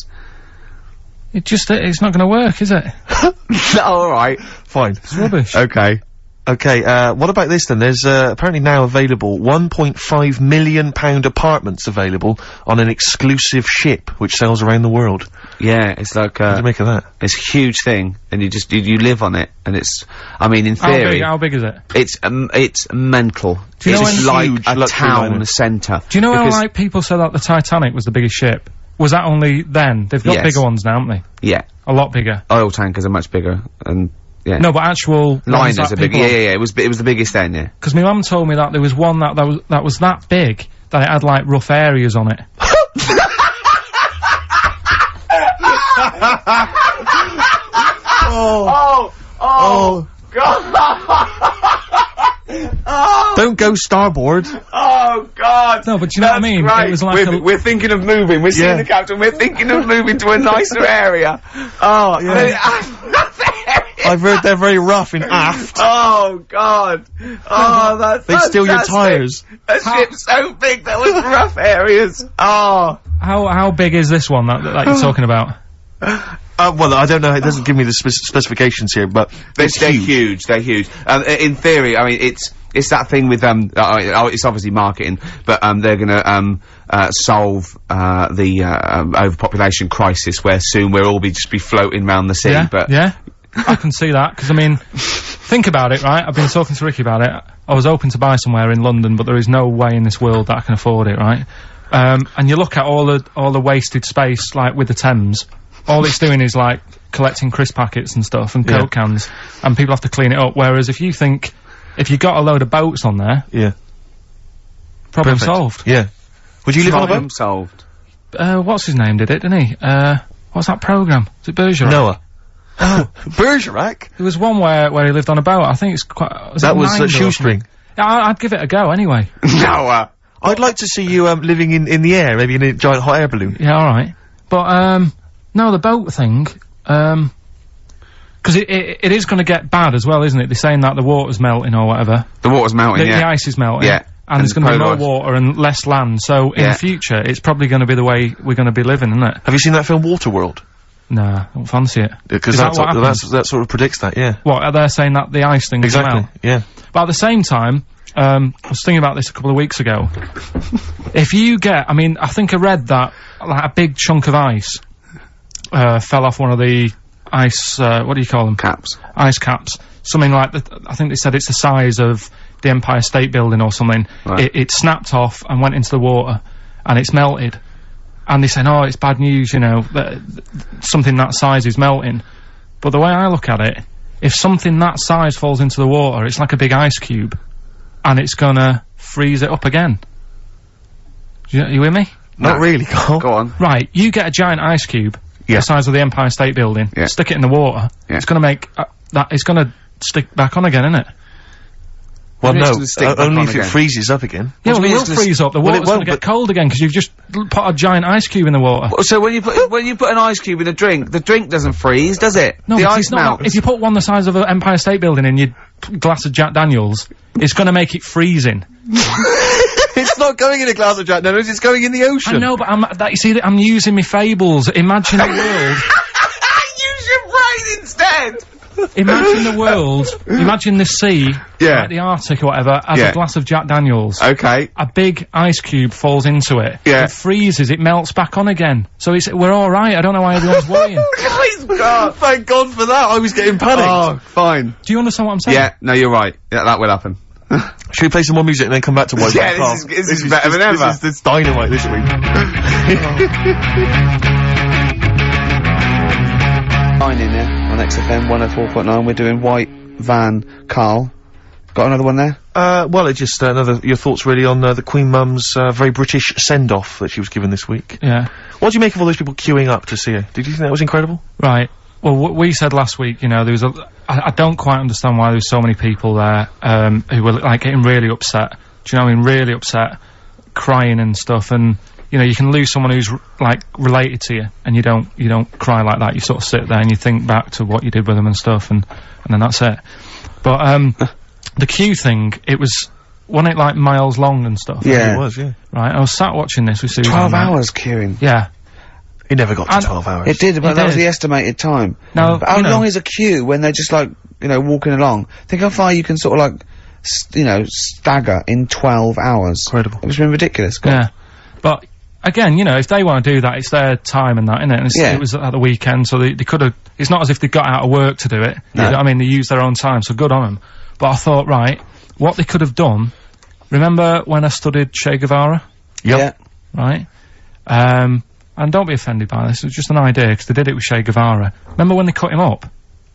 It just, it's not gonna work, is it? Alright. Fine. It's rubbish. Okay. Okay, uh, what about this then? There's, uh, apparently now available one point five million pound apartments available on an exclusive ship which sails around the world. Yeah, it's like, What do uh, you make of that? it's a huge thing, and you just, you, you live on it, and it's, I mean, in How theory, big, how big is it? it's, um, it's mental. Do you know it's when- like Huge a luxury town liner. centre. Do you know how, Because- like, people said that the Titanic was the biggest ship? Was that only then? They've got Yes. bigger ones now, haven't they? Yeah. A lot bigger. Oil tankers are much bigger, and, yeah. No, but actual Liners are bigger, yeah, yeah, yeah, it was, bi- it was the biggest then, yeah. Because my mum told me that there was one that, that was, that was that big, that it had, like, rough areas on it. Oh, oh, Don't go starboard. oh, God. No, but do you know what I mean? Right. It was like we're, a- we're thinking of moving, we're seeing Yeah. the captain, we're thinking of moving to a nicer area. Oh, Yeah. I've heard they're very rough in aft. Oh, God. Oh, that's They steal your fantastic. tyres. A ship so big there was rough areas. Oh. How, how big is this one that, that you're talking about? Uh, well, I don't know. It doesn't give me the spec specifications here, but they're, they're huge. huge. They're huge. Um, in theory, I mean, it's it's that thing with um. Uh, it's obviously marketing, but um, they're gonna um uh, solve uh the uh, um, overpopulation crisis, where soon we'll all be just be floating around the sea. Yeah, but yeah, I can see that because I mean, think about it, right? I've been talking to Ricky about it. I was hoping to buy somewhere in London, but there is no way in this world that I can afford it, right? Um, and you look at all the all the wasted space, like with the Thames. All it's doing is like collecting crisp packets and stuff and Coke yeah. cans, and people have to clean it up. Whereas if you think, if you got a load of boats on there, yeah, problem Perfect. solved. Yeah. Would you live on a boat? Solved. Uh, what's his name did it, didn't he? Uh, what's that programme? Is it Bergerac? Noah. Oh. Bergerac? There was one where, where he lived on a boat. I think it's quite, was That it was uh, Shoestring. Yeah, I, I'd give it a go anyway. Noah. I'd like to see you, um, living in, in the air, maybe in a giant hot air balloon. Yeah, alright. But, um, no, the boat thing, um, because it, it, it is going to get bad as well, isn't it? They're saying that the water's melting or whatever. The water's melting, the, yeah. The ice is melting. Yeah. And, and there's going to be more water and less land, so in yeah. the future, it's probably going to be the way we're going to be living, isn't it? Have you seen that film Waterworld? Nah, I don't fancy it. Because that that, that's, that sort of predicts that, yeah. What, are they saying that the ice thing exactly, will melt? yeah. But at the same time, um, I was thinking about this a couple of weeks ago. If you get, I mean, I think I read that, like, a big chunk of ice, uh, fell off one of the ice, uh, what do you call them? Caps. Ice caps. Something like, the, I think they said it's the size of the Empire State Building or something. Right. It, it snapped off and went into the water, and it's melted. And they say, oh, it's bad news, you know, that something that size is melting. But the way I look at it, if something that size falls into the water, it's like a big ice cube, and it's gonna freeze it up again. You, you with me? Not no. really, Carl. Go on. Right, you get a giant ice cube, yeah. the size of the Empire State Building, yeah. stick it in the water, yeah. it's gonna make, uh, that, it's gonna stick back on again, isn't it? Well, no, uh, only if again. it freezes up again. Yeah, well, it will freeze up. The well, water's gonna get cold again because you've just put a giant ice cube in the water. Well, so when you put when you put an ice cube in a drink, the drink doesn't freeze, does it? No, the ice ice melts. If you put one the size of an Empire State Building in your glass of Jack Daniels, it's gonna make it freezing. It's not going in a glass of Jack Daniels, it's going in the ocean. I know, but I'm, that, you see, that I'm using my fables. Imagine a world. Use your brain instead! Imagine the world, imagine the sea, yeah. like the Arctic or whatever, as yeah. a glass of Jack Daniels. Okay. A big ice cube falls into it. Yeah. It freezes, it melts back on again. So it's, we're alright, I don't know why everyone's worrying. God, thank God for that, I was getting panicked. Oh, fine. Do you understand what I'm saying? Yeah, no, you're right. Yeah, that will happen. Should we play some more music and then come back to White Yeah, this is, this, this is better this, than this ever. Is, this is dynamite this week. Nine in there on X F M one oh four point nine. We're doing White Van Carl. Got another one there? Uh, well, it's just uh, another, your thoughts really on uh, the Queen Mum's uh, very British send-off that she was given this week. Yeah. What do you make of all those people queuing up to see her? Did you think that was incredible? Right. Well, w we said last week, you know, there was a, I, I don't quite understand why there was so many people there, um, who were, like, getting really upset. Do you know what I mean? Really upset, crying and stuff, and, you know, you can lose someone who's, like, related to you, and you don't, you don't cry like that. You sort of sit there and you think back to what you did with them and stuff, and, and then that's it. But, um, the queue thing, it was, wasn't it, like, miles long and stuff? Yeah. It was, yeah. Right, I was sat watching this with Susan. Twelve hours queuing. Yeah. It never got to and twelve hours. It did, but it that did. was the estimated time. Now, but how you know, long is a queue when they're just, like, you know, walking along? Think how far you can sort of, like, st you know, stagger in twelve hours. Incredible. It's been ridiculous. God. Yeah. But, again, you know, if they want to do that, it's their time and that, innit? And it's, Yeah. it was at the weekend, so they, they could have, it's not as if they got out of work to do it. No. You know what I mean? They used their own time, so good on them. But I thought, right, what they could have done, remember when I studied Che Guevara? Yep. Yeah. Right? Um, and don't be offended by this, it was just an idea, because they did it with Che Guevara. Remember when they cut him up?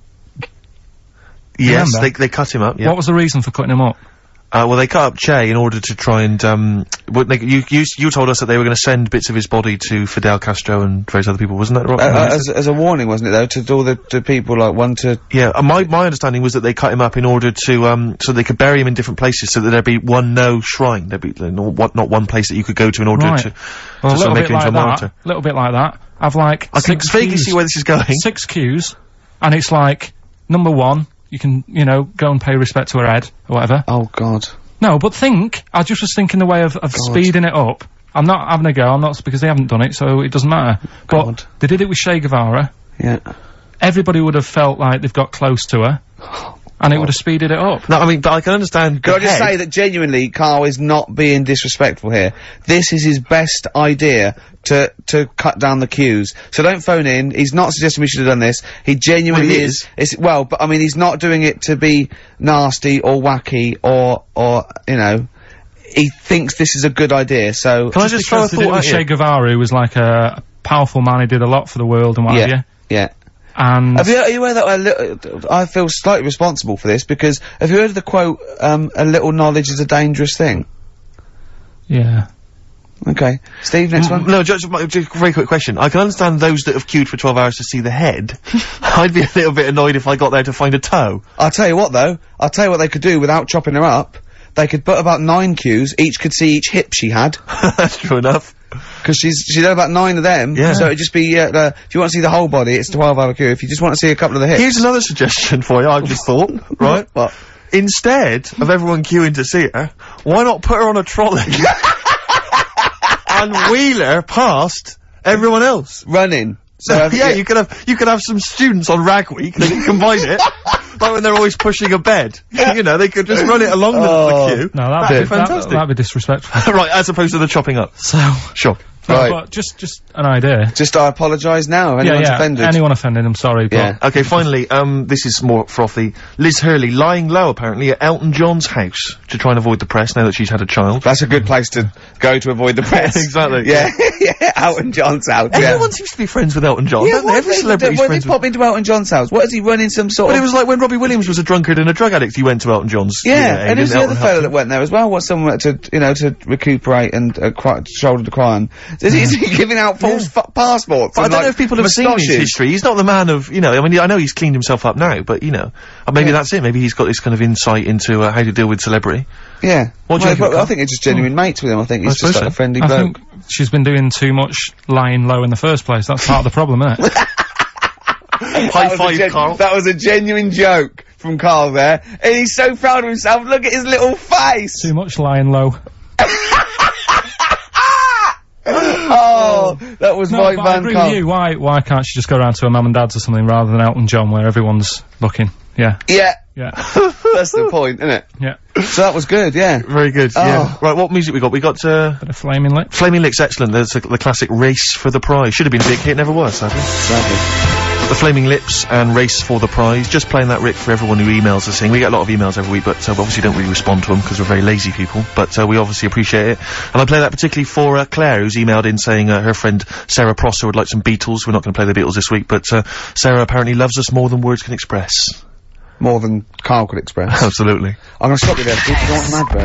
Yes, Remember? they, they cut him up, yeah. What was the reason for cutting him up? Uh, well, they cut up Che in order to try and, um, what they, you, you, you told us that they were gonna send bits of his body to Fidel Castro and various other people, wasn't that right? Uh, uh, as, as a warning, wasn't it, though, to all the to people, like, one to... Yeah, uh, my, my understanding was that they cut him up in order to, um, so they could bury him in different places, so that there'd be one no shrine. There'd be, uh, no, what, not one place that you could go to in order Right. to, Well, to a sort little of make bit him into like a martyr. that, a little bit like that. I've, like, I can six vaguely queues. see where this is going. Six queues, and it's like, number one, you can, you know, go and pay respect to her head, or whatever. Oh, God. No, but think, I just was thinking the way of, of speeding it up. I'm not having a go, I'm not, because they haven't done it, so it doesn't matter. God. But they did it with Che Guevara, Yeah. Everybody would have felt like they've got close to her. And it would have speeded it up. No, I mean, but I can understand. Can I just say that genuinely, Carl is not being disrespectful here. This is his best idea to to cut down the queues. So don't phone in. He's not suggesting we should have done this. He genuinely well, he is. is. Well, but I mean, he's not doing it to be nasty or wacky or or you know. He thinks this is a good idea. So can I just throw a thought at you? Che Guevara, who was like a powerful man. He did a lot for the world and what have you. Yeah. And have you, are you aware that I, li I feel slightly responsible for this because have you heard of the quote, um, a little knowledge is a dangerous thing? Yeah. Okay. Steve, next one? No, just, just a very quick question. I can understand those that have queued for twelve hours to see the head. I'd be a little bit annoyed if I got there to find a toe. I'll tell you what though, I'll tell you what they could do without chopping her up. They could put about nine queues, each could see each hip she had. That's true enough. Because she's, she'd had about nine of them. Yeah. So it'd just be, uh, uh, if you want to see the whole body, it's a twelve hour queue. If you just want to see a couple of the hips. Here's another suggestion for you, I've just thought, right? What? Instead of everyone queuing to see her, why not put her on a trolley and wheel her past everyone else? Running. So yeah, yeah, you could have, you could have some students on Rag Week, they could combine it. Like when they're always pushing a bed. You know, they could just run it along oh. the, the queue. No, that'd, that'd be be fantastic. That, that'd be disrespectful. Right, as opposed to the chopping up. So. Sure. No, right. But just, just an idea. Just I apologise now if yeah, anyone's yeah. offended. Anyone offended, I'm sorry, but. Yeah. Okay, finally, um, this is more frothy. Liz Hurley lying low, apparently, at Elton John's house to try and avoid the press now that she's had a child. That's a good place to go to avoid the press. Exactly. Yeah, yeah, Elton John's house, yeah. Everyone seems to be friends with Elton John, Yeah, don't they? what Every they- celebrity's when friends they with... pop into Elton John's house, what is he running some sort But of... it was like when Robbie Williams was a drunkard and a drug addict, he went to Elton John's. Yeah, you know, and who's didn't the other Elton fellow have that to- went there as well? Was someone to, you know, to recuperate and uh, cry, shoulder to cry on? Is he, is he giving out false fa passports? But I and, don't like, know if people have seen his moustaches? history. He's not the man of, you know, I mean, I know he's cleaned himself up now, but, you know, uh, maybe Yeah. that's it. Maybe he's got this kind of insight into uh, how to deal with celebrity. Yeah. What do you Well, reckon, but I Carl? think it's just genuine mates with him. I think he's I just suppose like so. a friendly I bloke. think she's been doing too much lying low in the first place. That's part of the problem, isn't it? High That was a five, gen- Carl. That was a genuine joke from Carl there. And he's so proud of himself. Look at his little face. Too much lying low. Oh, that was No, White but I Van agree Carl. with you. Why, why can't she just go around to her mum and dad's or something rather than Elton John where everyone's looking? Yeah. Yeah. Yeah. That's the point, isn't it? Yeah. So that was good, yeah. Very good, Oh. yeah. Right, what music we got? We got, uh, Bit of flaming lips. Flaming Lips, excellent. There's a, the classic Race for the Prize. Should have been a big hit, never was, sadly. Sadly. The Flaming Lips and Race for the Prize. Just playing that, Rick, for everyone who emails us saying. We get a lot of emails every week, but uh, we obviously don't really respond to them because we're very lazy people. But uh, we obviously appreciate it. And I play that particularly for uh, Claire, who's emailed in saying uh, her friend Sarah Prosser would like some Beatles. We're not going to play the Beatles this week, but uh, Sarah apparently loves us more than words can express. More than Carl could express. Absolutely. I'm going to stop you there, Steve. You don't want an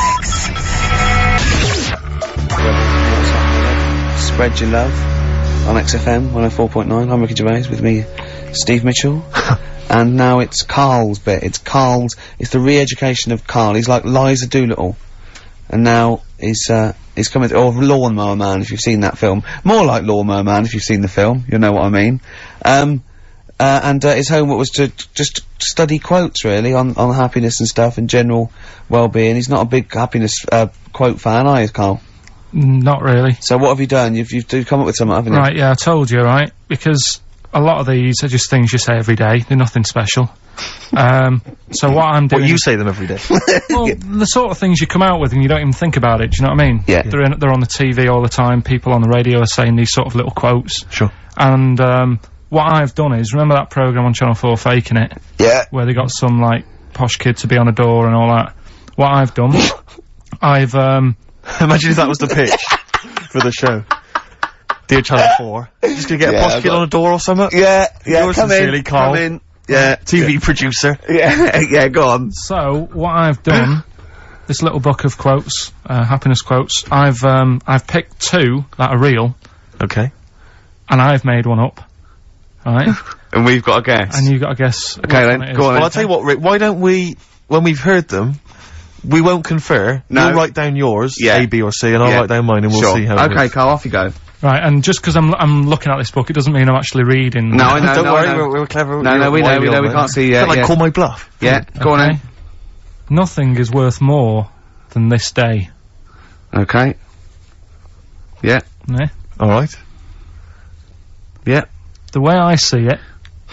advert. Spread your love on X F M one oh four point nine. I'm Ricky Gervais with me, Steve Mitchell. And now it's Carl's bit. It's Carl's, it's the re-education of Carl. He's like Liza Doolittle. And now he's, uh, he's coming to, or Lawnmower Man, if you've seen that film. More like Lawnmower Man, if you've seen the film. You'll know what I mean. Um, Uh, and uh, his homework was to t just study quotes, really, on, on happiness and stuff and general well-being. He's not a big happiness uh, quote fan, are you, Carl? Not really. So what have you done? You've, you've do come up with something, haven't you? Right, yeah, I told you, right? Because a lot of these are just things you say every day. They're nothing special. Um, so what I'm doing... Well, you say them every day. Well, the sort of things you come out with and you don't even think about it, do you know what I mean? Yeah. They're, in, they're on the T V all the time, people on the radio are saying these sort of little quotes. Sure. And, um, what I've done is, remember that programme on Channel four, Faking It? Yeah. Where they got some, like, posh kid to be on a door and all that. What I've done, I've, um... Imagine if that was the pitch for the show. Dear Channel four. Just gonna get Yeah, a posh I've kid got- on a door or something? Yeah, yeah, Yours come sincerely, in, Carl. come in. Yeah. T V producer. Yeah, yeah, go on. So, what I've done, this little book of quotes, uh, happiness quotes, I've, um, I've picked two that are real, Okay. and I've made one up. Right? And we've got a guess. And you've got to guess. Okay, which then, one it is. go on Well, I'll tell you what, Rick, why don't we, when we've heard them, we won't confer. No. You'll write down yours, Yeah. A, B or C, and I'll Yeah. write down mine and we'll sure. see how it Okay, works. Carl, off you go. Right, and just because I'm, I'm looking at this book, it doesn't mean I'm actually reading. No, I know, Don't no, worry, I know. we're, we're clever. No, no, we know, we know, we can't see, uh, like yeah. call my bluff. Yeah, go on Okay. then. Nothing is worth more than this day. Okay. Yeah, Yeah? Alright. yeah. The way I see it...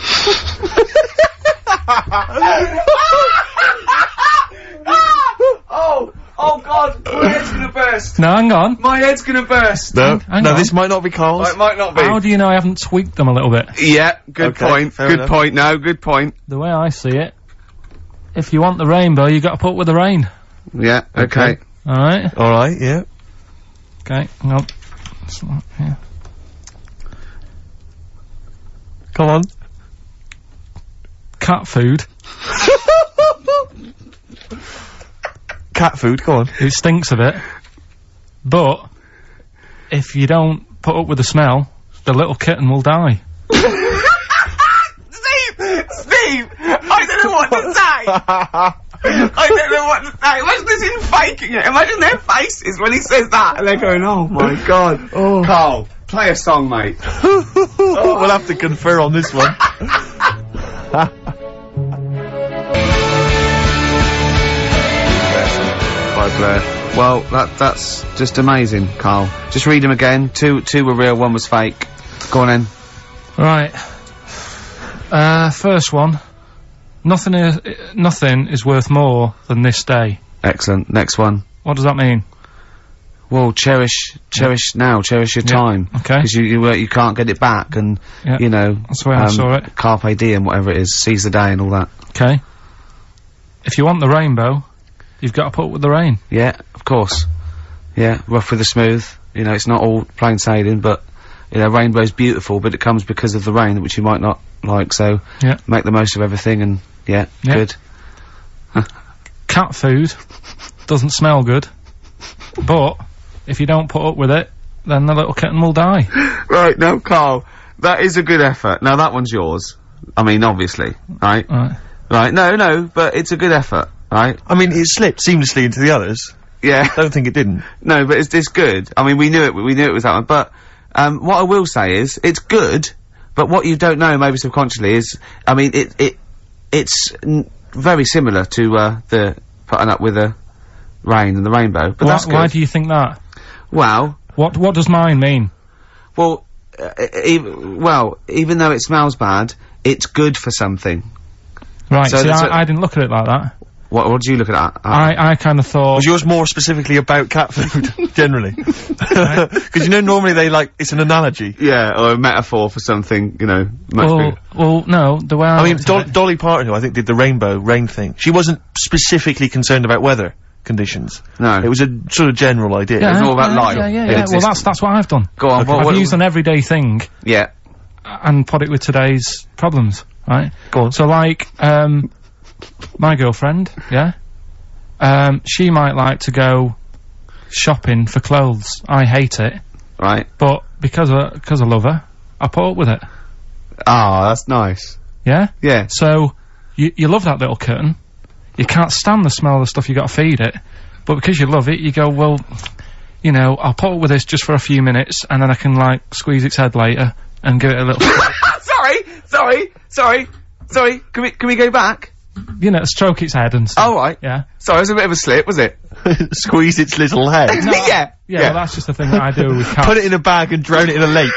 oh! Oh God! My head's gonna burst! No, hang on. My head's gonna burst! No, hang no, on. this might not be Carl's. Oh, it might not be. How do you know I haven't tweaked them a little bit? Yeah, good Okay, point. fair Good enough. point. No, good point. The way I see it, if you want the rainbow, you got to put up with the rain. Yeah, okay. Okay. Alright? Alright, yeah. Okay, hang on. It's not here. Come on. Cat food. Cat food, come on. It stinks a bit. But, if you don't put up with the smell, the little kitten will die. Steve! Steve! I don't know what to say! I don't know what to say. Imagine this in faking it. Imagine their faces when he says that and they're going, oh my God. Oh. Carl, play a song, mate. Oh, we'll have to confer on this one. By Blair. Well, that that's just amazing, Carl. Just read them again. Two two were real, one was fake. Go on then. Right. Uh, first one. Nothing is, nothing is worth more than this day. Excellent. Next one. What does that mean? Well, cherish, cherish now, cherish your Yeah. time. Okay. Because you, you, uh, you can't get it back, and, Yeah. you know. That's the way I saw it. Carpe diem, whatever it is, seize the day and all that. Okay. If you want the rainbow, you've got to put up with the rain. Yeah, of course. Yeah, rough with the smooth. You know, it's not all plain sailing, but, you know, rainbow's beautiful, but it comes because of the rain, which you might not like, so. Yeah. Make the most of everything, and, yeah, Yeah. good. Cat food doesn't smell good, but if you don't put up with it, then the little kitten will die. Right, now, Carl, that is a good effort. Now, that one's yours. I mean, obviously, right? Right. Right, no, no, but it's a good effort, right? I mean, it slipped seamlessly into the others. Yeah. Don't think it didn't. No, but it's, it's good. I mean, we knew it, we knew it was that one, but, um, what I will say is, it's good, but what you don't know, maybe subconsciously, is, I mean, it, it, it's n very similar to, uh, the putting up with the rain and the rainbow, but Why, that's good. why do you think that? Well, What What does mine mean? well, uh, even, well, even though it smells bad, it's good for something. Right, So see, that's a- I, I didn't look at it like that. What, what do you look at that? Uh, I, I kind of thought... Was yours more specifically about cat food, generally? Because you know, normally they like, it's an analogy. yeah, or a metaphor for something, you know, much well, bigger. well, no, the way I I mean, looked Do at it- Dolly Parton, who I think did the rainbow rain thing, she wasn't specifically concerned about weather conditions. No. It was a sort of general idea. Yeah, It's all about yeah, life. Yeah, yeah, It yeah. Well, exists. that's that's what I've done. Go on, what, I've what, used an everyday thing yeah, and put it with today's problems, right? Go on. So, like, um, my girlfriend, yeah, um, she might like to go shopping for clothes. I hate it, right. but because I because I love her, I put up with it. Ah, that's nice. Yeah. Yeah. So, you you love that little kitten. You can't stand the smell of the stuff you got to feed it, but because you love it, you go, well, you know, I'll put up with this just for a few minutes, and then I can like squeeze its head later and give it a little, sorry, sorry, sorry, sorry. Can we can we go back? you know, stroke its head and stuff. Oh right. Yeah. Sorry, it was a bit of a slip, was it? Squeeze its little head. yeah. Yeah, well, that's just the thing that I do with cats. Put it in a bag and drown it in a lake.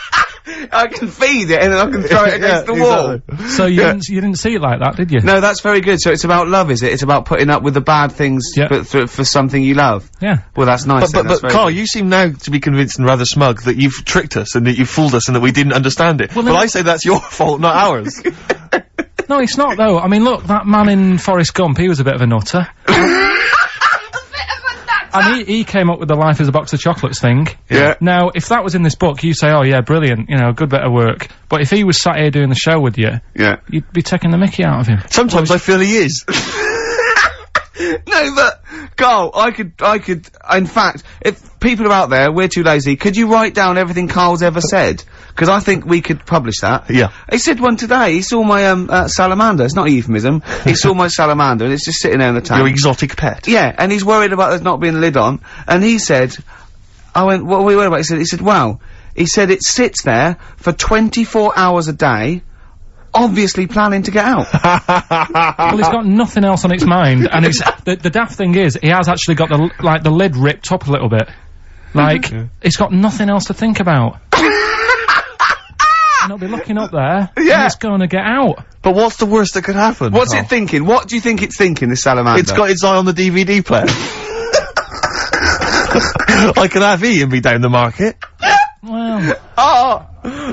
I can feed it and then I can throw it against Yeah, the wall. exactly. So you Yeah. didn't you didn't see it like that, did you? No, that's very good. So it's about love, is it? It's about putting up with the bad things Yeah. for, for, for something you love. Yeah. Well, that's nice. But, then, but, that's but very Carl, good. you seem now to be convinced and rather smug that you've tricked us and that you've fooled us and that we didn't understand it. Well, but then- I say that's your fault, not ours. No, it's not though. I mean, look, that man in Forrest Gump, he was a bit of a nutter. And he, he came up with the life as a box of chocolates thing. Yeah. Now, if that was in this book, you say, oh yeah, brilliant, you know, good bit of work. But if he was sat here doing the show with you, Yeah. you'd be taking the mickey out of him. Sometimes I feel he is. No, but Carl, I could, I could. In fact, if people are out there, we're too lazy. Could you write down everything Carl's ever said? Because I think we could publish that. Yeah. He said one today. He saw my um uh, salamander. It's not a euphemism. He saw my salamander, and it's just sitting there in the tank. Your exotic pet. Yeah, and he's worried about there not being a lid on. And he said, I went, what are we worried about? He said, he said, well, he said it sits there for twenty-four hours a day, obviously planning to get out. Well, it's got nothing else on its mind, and it's the, the daft thing is, he has actually got the l- like the lid ripped up a little bit. Like, it's got nothing else to think about. and it'll be looking up there, Yeah. and it's gonna get out. But what's the worst that could happen? What's Oh. it thinking? What do you think it's thinking, this salamander? It's got its eye on the D V D player. I can have Ian be down the market. Well, Oh!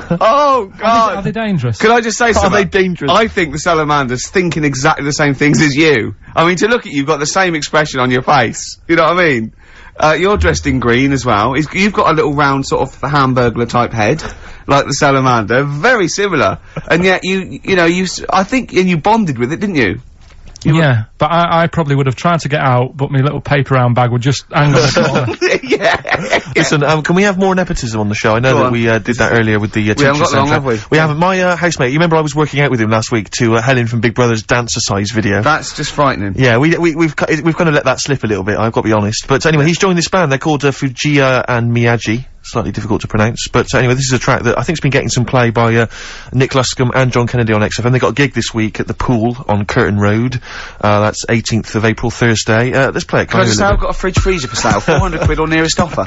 Oh, God! are they dangerous? Can I just say something? they dangerous? I think the salamander's thinking exactly the same things as you. I mean, to look at you, you've got the same expression on your face. You know what I mean? Uh, you're dressed in green as well. He's, you've got a little round sort of Hamburglar type head, like the salamander. Very similar. And yet you, you know, you, s- I think, and you bonded with it, didn't you? Yeah, but I, I probably would have tried to get out, but my little paper round bag would just hang on the corner. yeah. Listen, um, can we have more nepotism on the show? I know Go that on. we uh, did that earlier with the uh, We haven't teacher got long, soundtrack. have we? We haven't. My uh, housemate, you remember I was working out with him last week to uh, Helen from Big Brother's dancer-size video? That's just frightening. Yeah, we, we, we've, ki- we've kind of let that slip a little bit, I've got to be honest. But anyway, he's joined this band, they're called uh, Fujiya and Miyagi. Slightly difficult to pronounce, but uh, anyway, this is a track that I think's been getting some play by uh, Nick Luscombe and John Kennedy on X F M. They got a gig this week at the Pool on Curtin Road. Uh, that's eighteenth of April, Thursday. Uh, let's play it. Can I Can just say I've got a fridge freezer for sale, four hundred quid or nearest offer.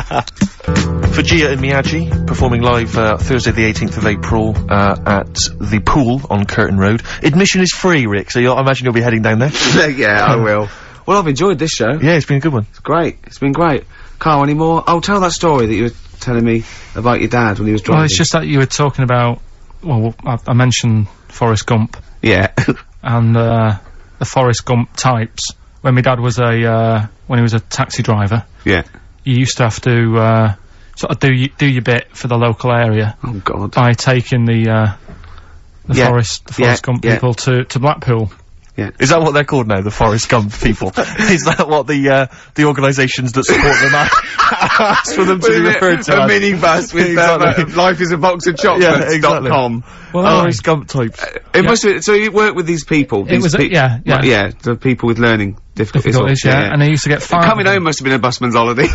Fujiya and Miyagi performing live uh, Thursday the eighteenth of April uh, at the Pool on Curtin Road. Admission is free, Rick, so you'll, I imagine you'll be heading down there. Yeah, I will. Well, I've enjoyed this show. Yeah, it's been a good one. It's great. It's been great. Carl, any more? Oh, tell that story that you were telling me about your dad when he was driving. Well, it's just that you were talking about, well, I, I mentioned Forrest Gump, Yeah. and, uh, the Forrest Gump types. When my dad was a, uh, when he was a taxi driver, yeah. you used to have to, uh, sort of do, y do your bit for the local area Oh, God. by taking the, uh, the Yeah. Forrest, the Forrest Yeah, Gump yeah. people to, to Blackpool. Is that what they're called now, the Forrest Gump people? Is that what the, uh, the organisations that support them are- ask for them to be referred to A as? minibus with Exactly. uh, life is a box of chocolates. Yeah, exactly. dot com. Well, Oh, anyway, Forrest Gump types. It must be, so you work with these people. These was a- pe- yeah, yeah. Well, yeah, the people with learning difficulties. or- difficulties, yeah, and he used to get five. Coming of them. home must have been a busman's holiday.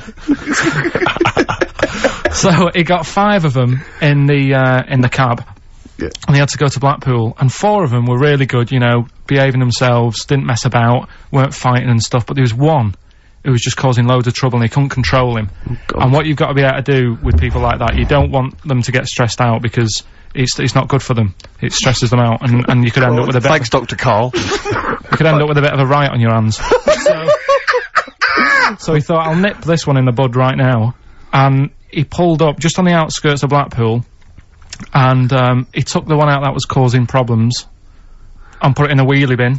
So he got five of them in the, uh, in the cab. Yeah. And he had to go to Blackpool, and four of them were really good, you know, behaving themselves, didn't mess about, weren't fighting and stuff, but there was one who was just causing loads of trouble and he couldn't control him. God. And what you've got to be able to do with people like that, you don't want them to get stressed out because it's, it's not good for them. It stresses them out, and, and you could end up with a bit Thanks, Doctor Carl. you could end up with a bit of a riot on your hands. so, so he thought, I'll nip this one in the bud right now. And he pulled up just on the outskirts of Blackpool, and um, he took the one out that was causing problems and put it in a wheelie bin.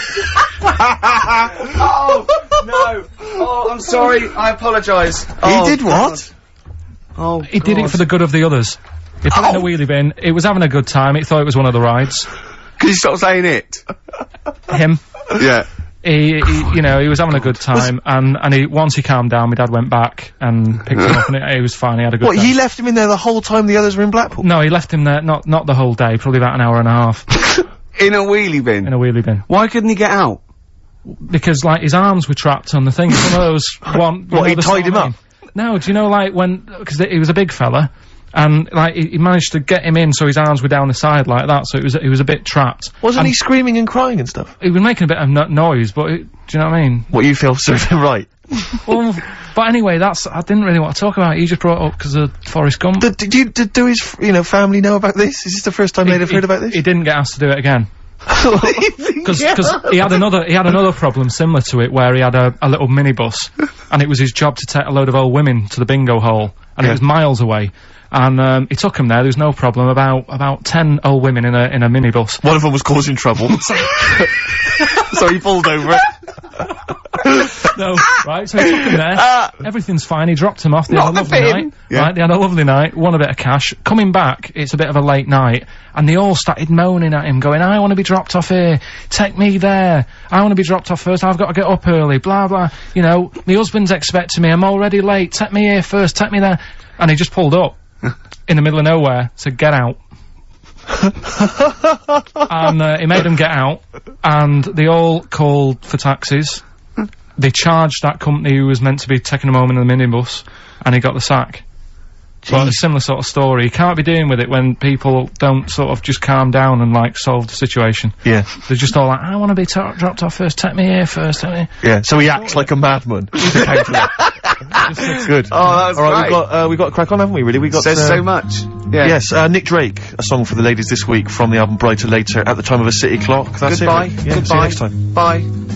Oh, no. Oh, I'm sorry. I apologise. He did what? Oh, He did it for the good of the others. He put it in a wheelie bin. He was having a good time. He thought it was one of the rides. Can you stop saying it? Him. Yeah. He, he, you know, he was having a good time, and, and he, once he calmed down, my dad went back and picked him up, and it, he was fine, he had a good What, time. he left him in there the whole time the others were in Blackpool? No, he left him there, not, not the whole day, probably about an hour and a half, In a wheelie bin. in a wheelie bin. Why couldn't he get out? Because, like, his arms were trapped on the thing. It's one of those, one... you What, know, he the tied sort him of up? thing. No, do you know, like, when, because he was a big fella, and, like, he, he managed to get him in so his arms were down the side like that, so it was, he was a bit trapped. Wasn't And he screaming and crying and stuff? He was making a bit of no noise, but, it, do you know what I mean? What, you feel served him right? Well, but anyway, that's, I didn't really want to talk about it, he just brought it up because of Forrest Gump. Did, did you, did, do his, f- you know, family know about this? Is this the first time they'd have He- heard about this? He didn't get asked to do it again. Because he had another he had another problem similar to it where he had a, a little minibus and it was his job to take a load of old women to the bingo hole and Yeah. it was miles away and um, he took them there. There was no problem. About about ten old women in a in a minibus. One of them was causing trouble. So he pulled over it. No, right? So he took them there. Everything's fine. He dropped them off. They had a Not the lovely bin. night. Yeah. Right? They had a lovely night. Won a bit of cash. Coming back, it's a bit of a late night, and they all started moaning at him, going, "I want to be dropped off here. Take me there. I want to be dropped off first. I've got to get up early. Blah blah. You know, my husband's expecting me. I'm already late. Take me here first. Take me there." And he just pulled up in the middle of nowhere. Said, "Get out." And uh, he made them get out, and they all called for taxis. They charged that company who was meant to be taking him home in the minibus, and he got the sack. But a similar sort of story. You can't be dealing with it when people don't sort of just calm down and, like, solve the situation. Yeah. They're just all like, "I want to be t dropped off first, take me here first, take me..." Yeah, so he acts like a madman. Good. Oh, that was Alright, great. we've got, uh, we've got a crack on, haven't we, really? We got, Says uh, so much. Yeah. Yes, uh, Nick Drake, a song for the ladies this week from the album Brighter Later, At the Time of a City Clock. That's Goodbye. it. Yeah, Goodbye. see you next time. Bye.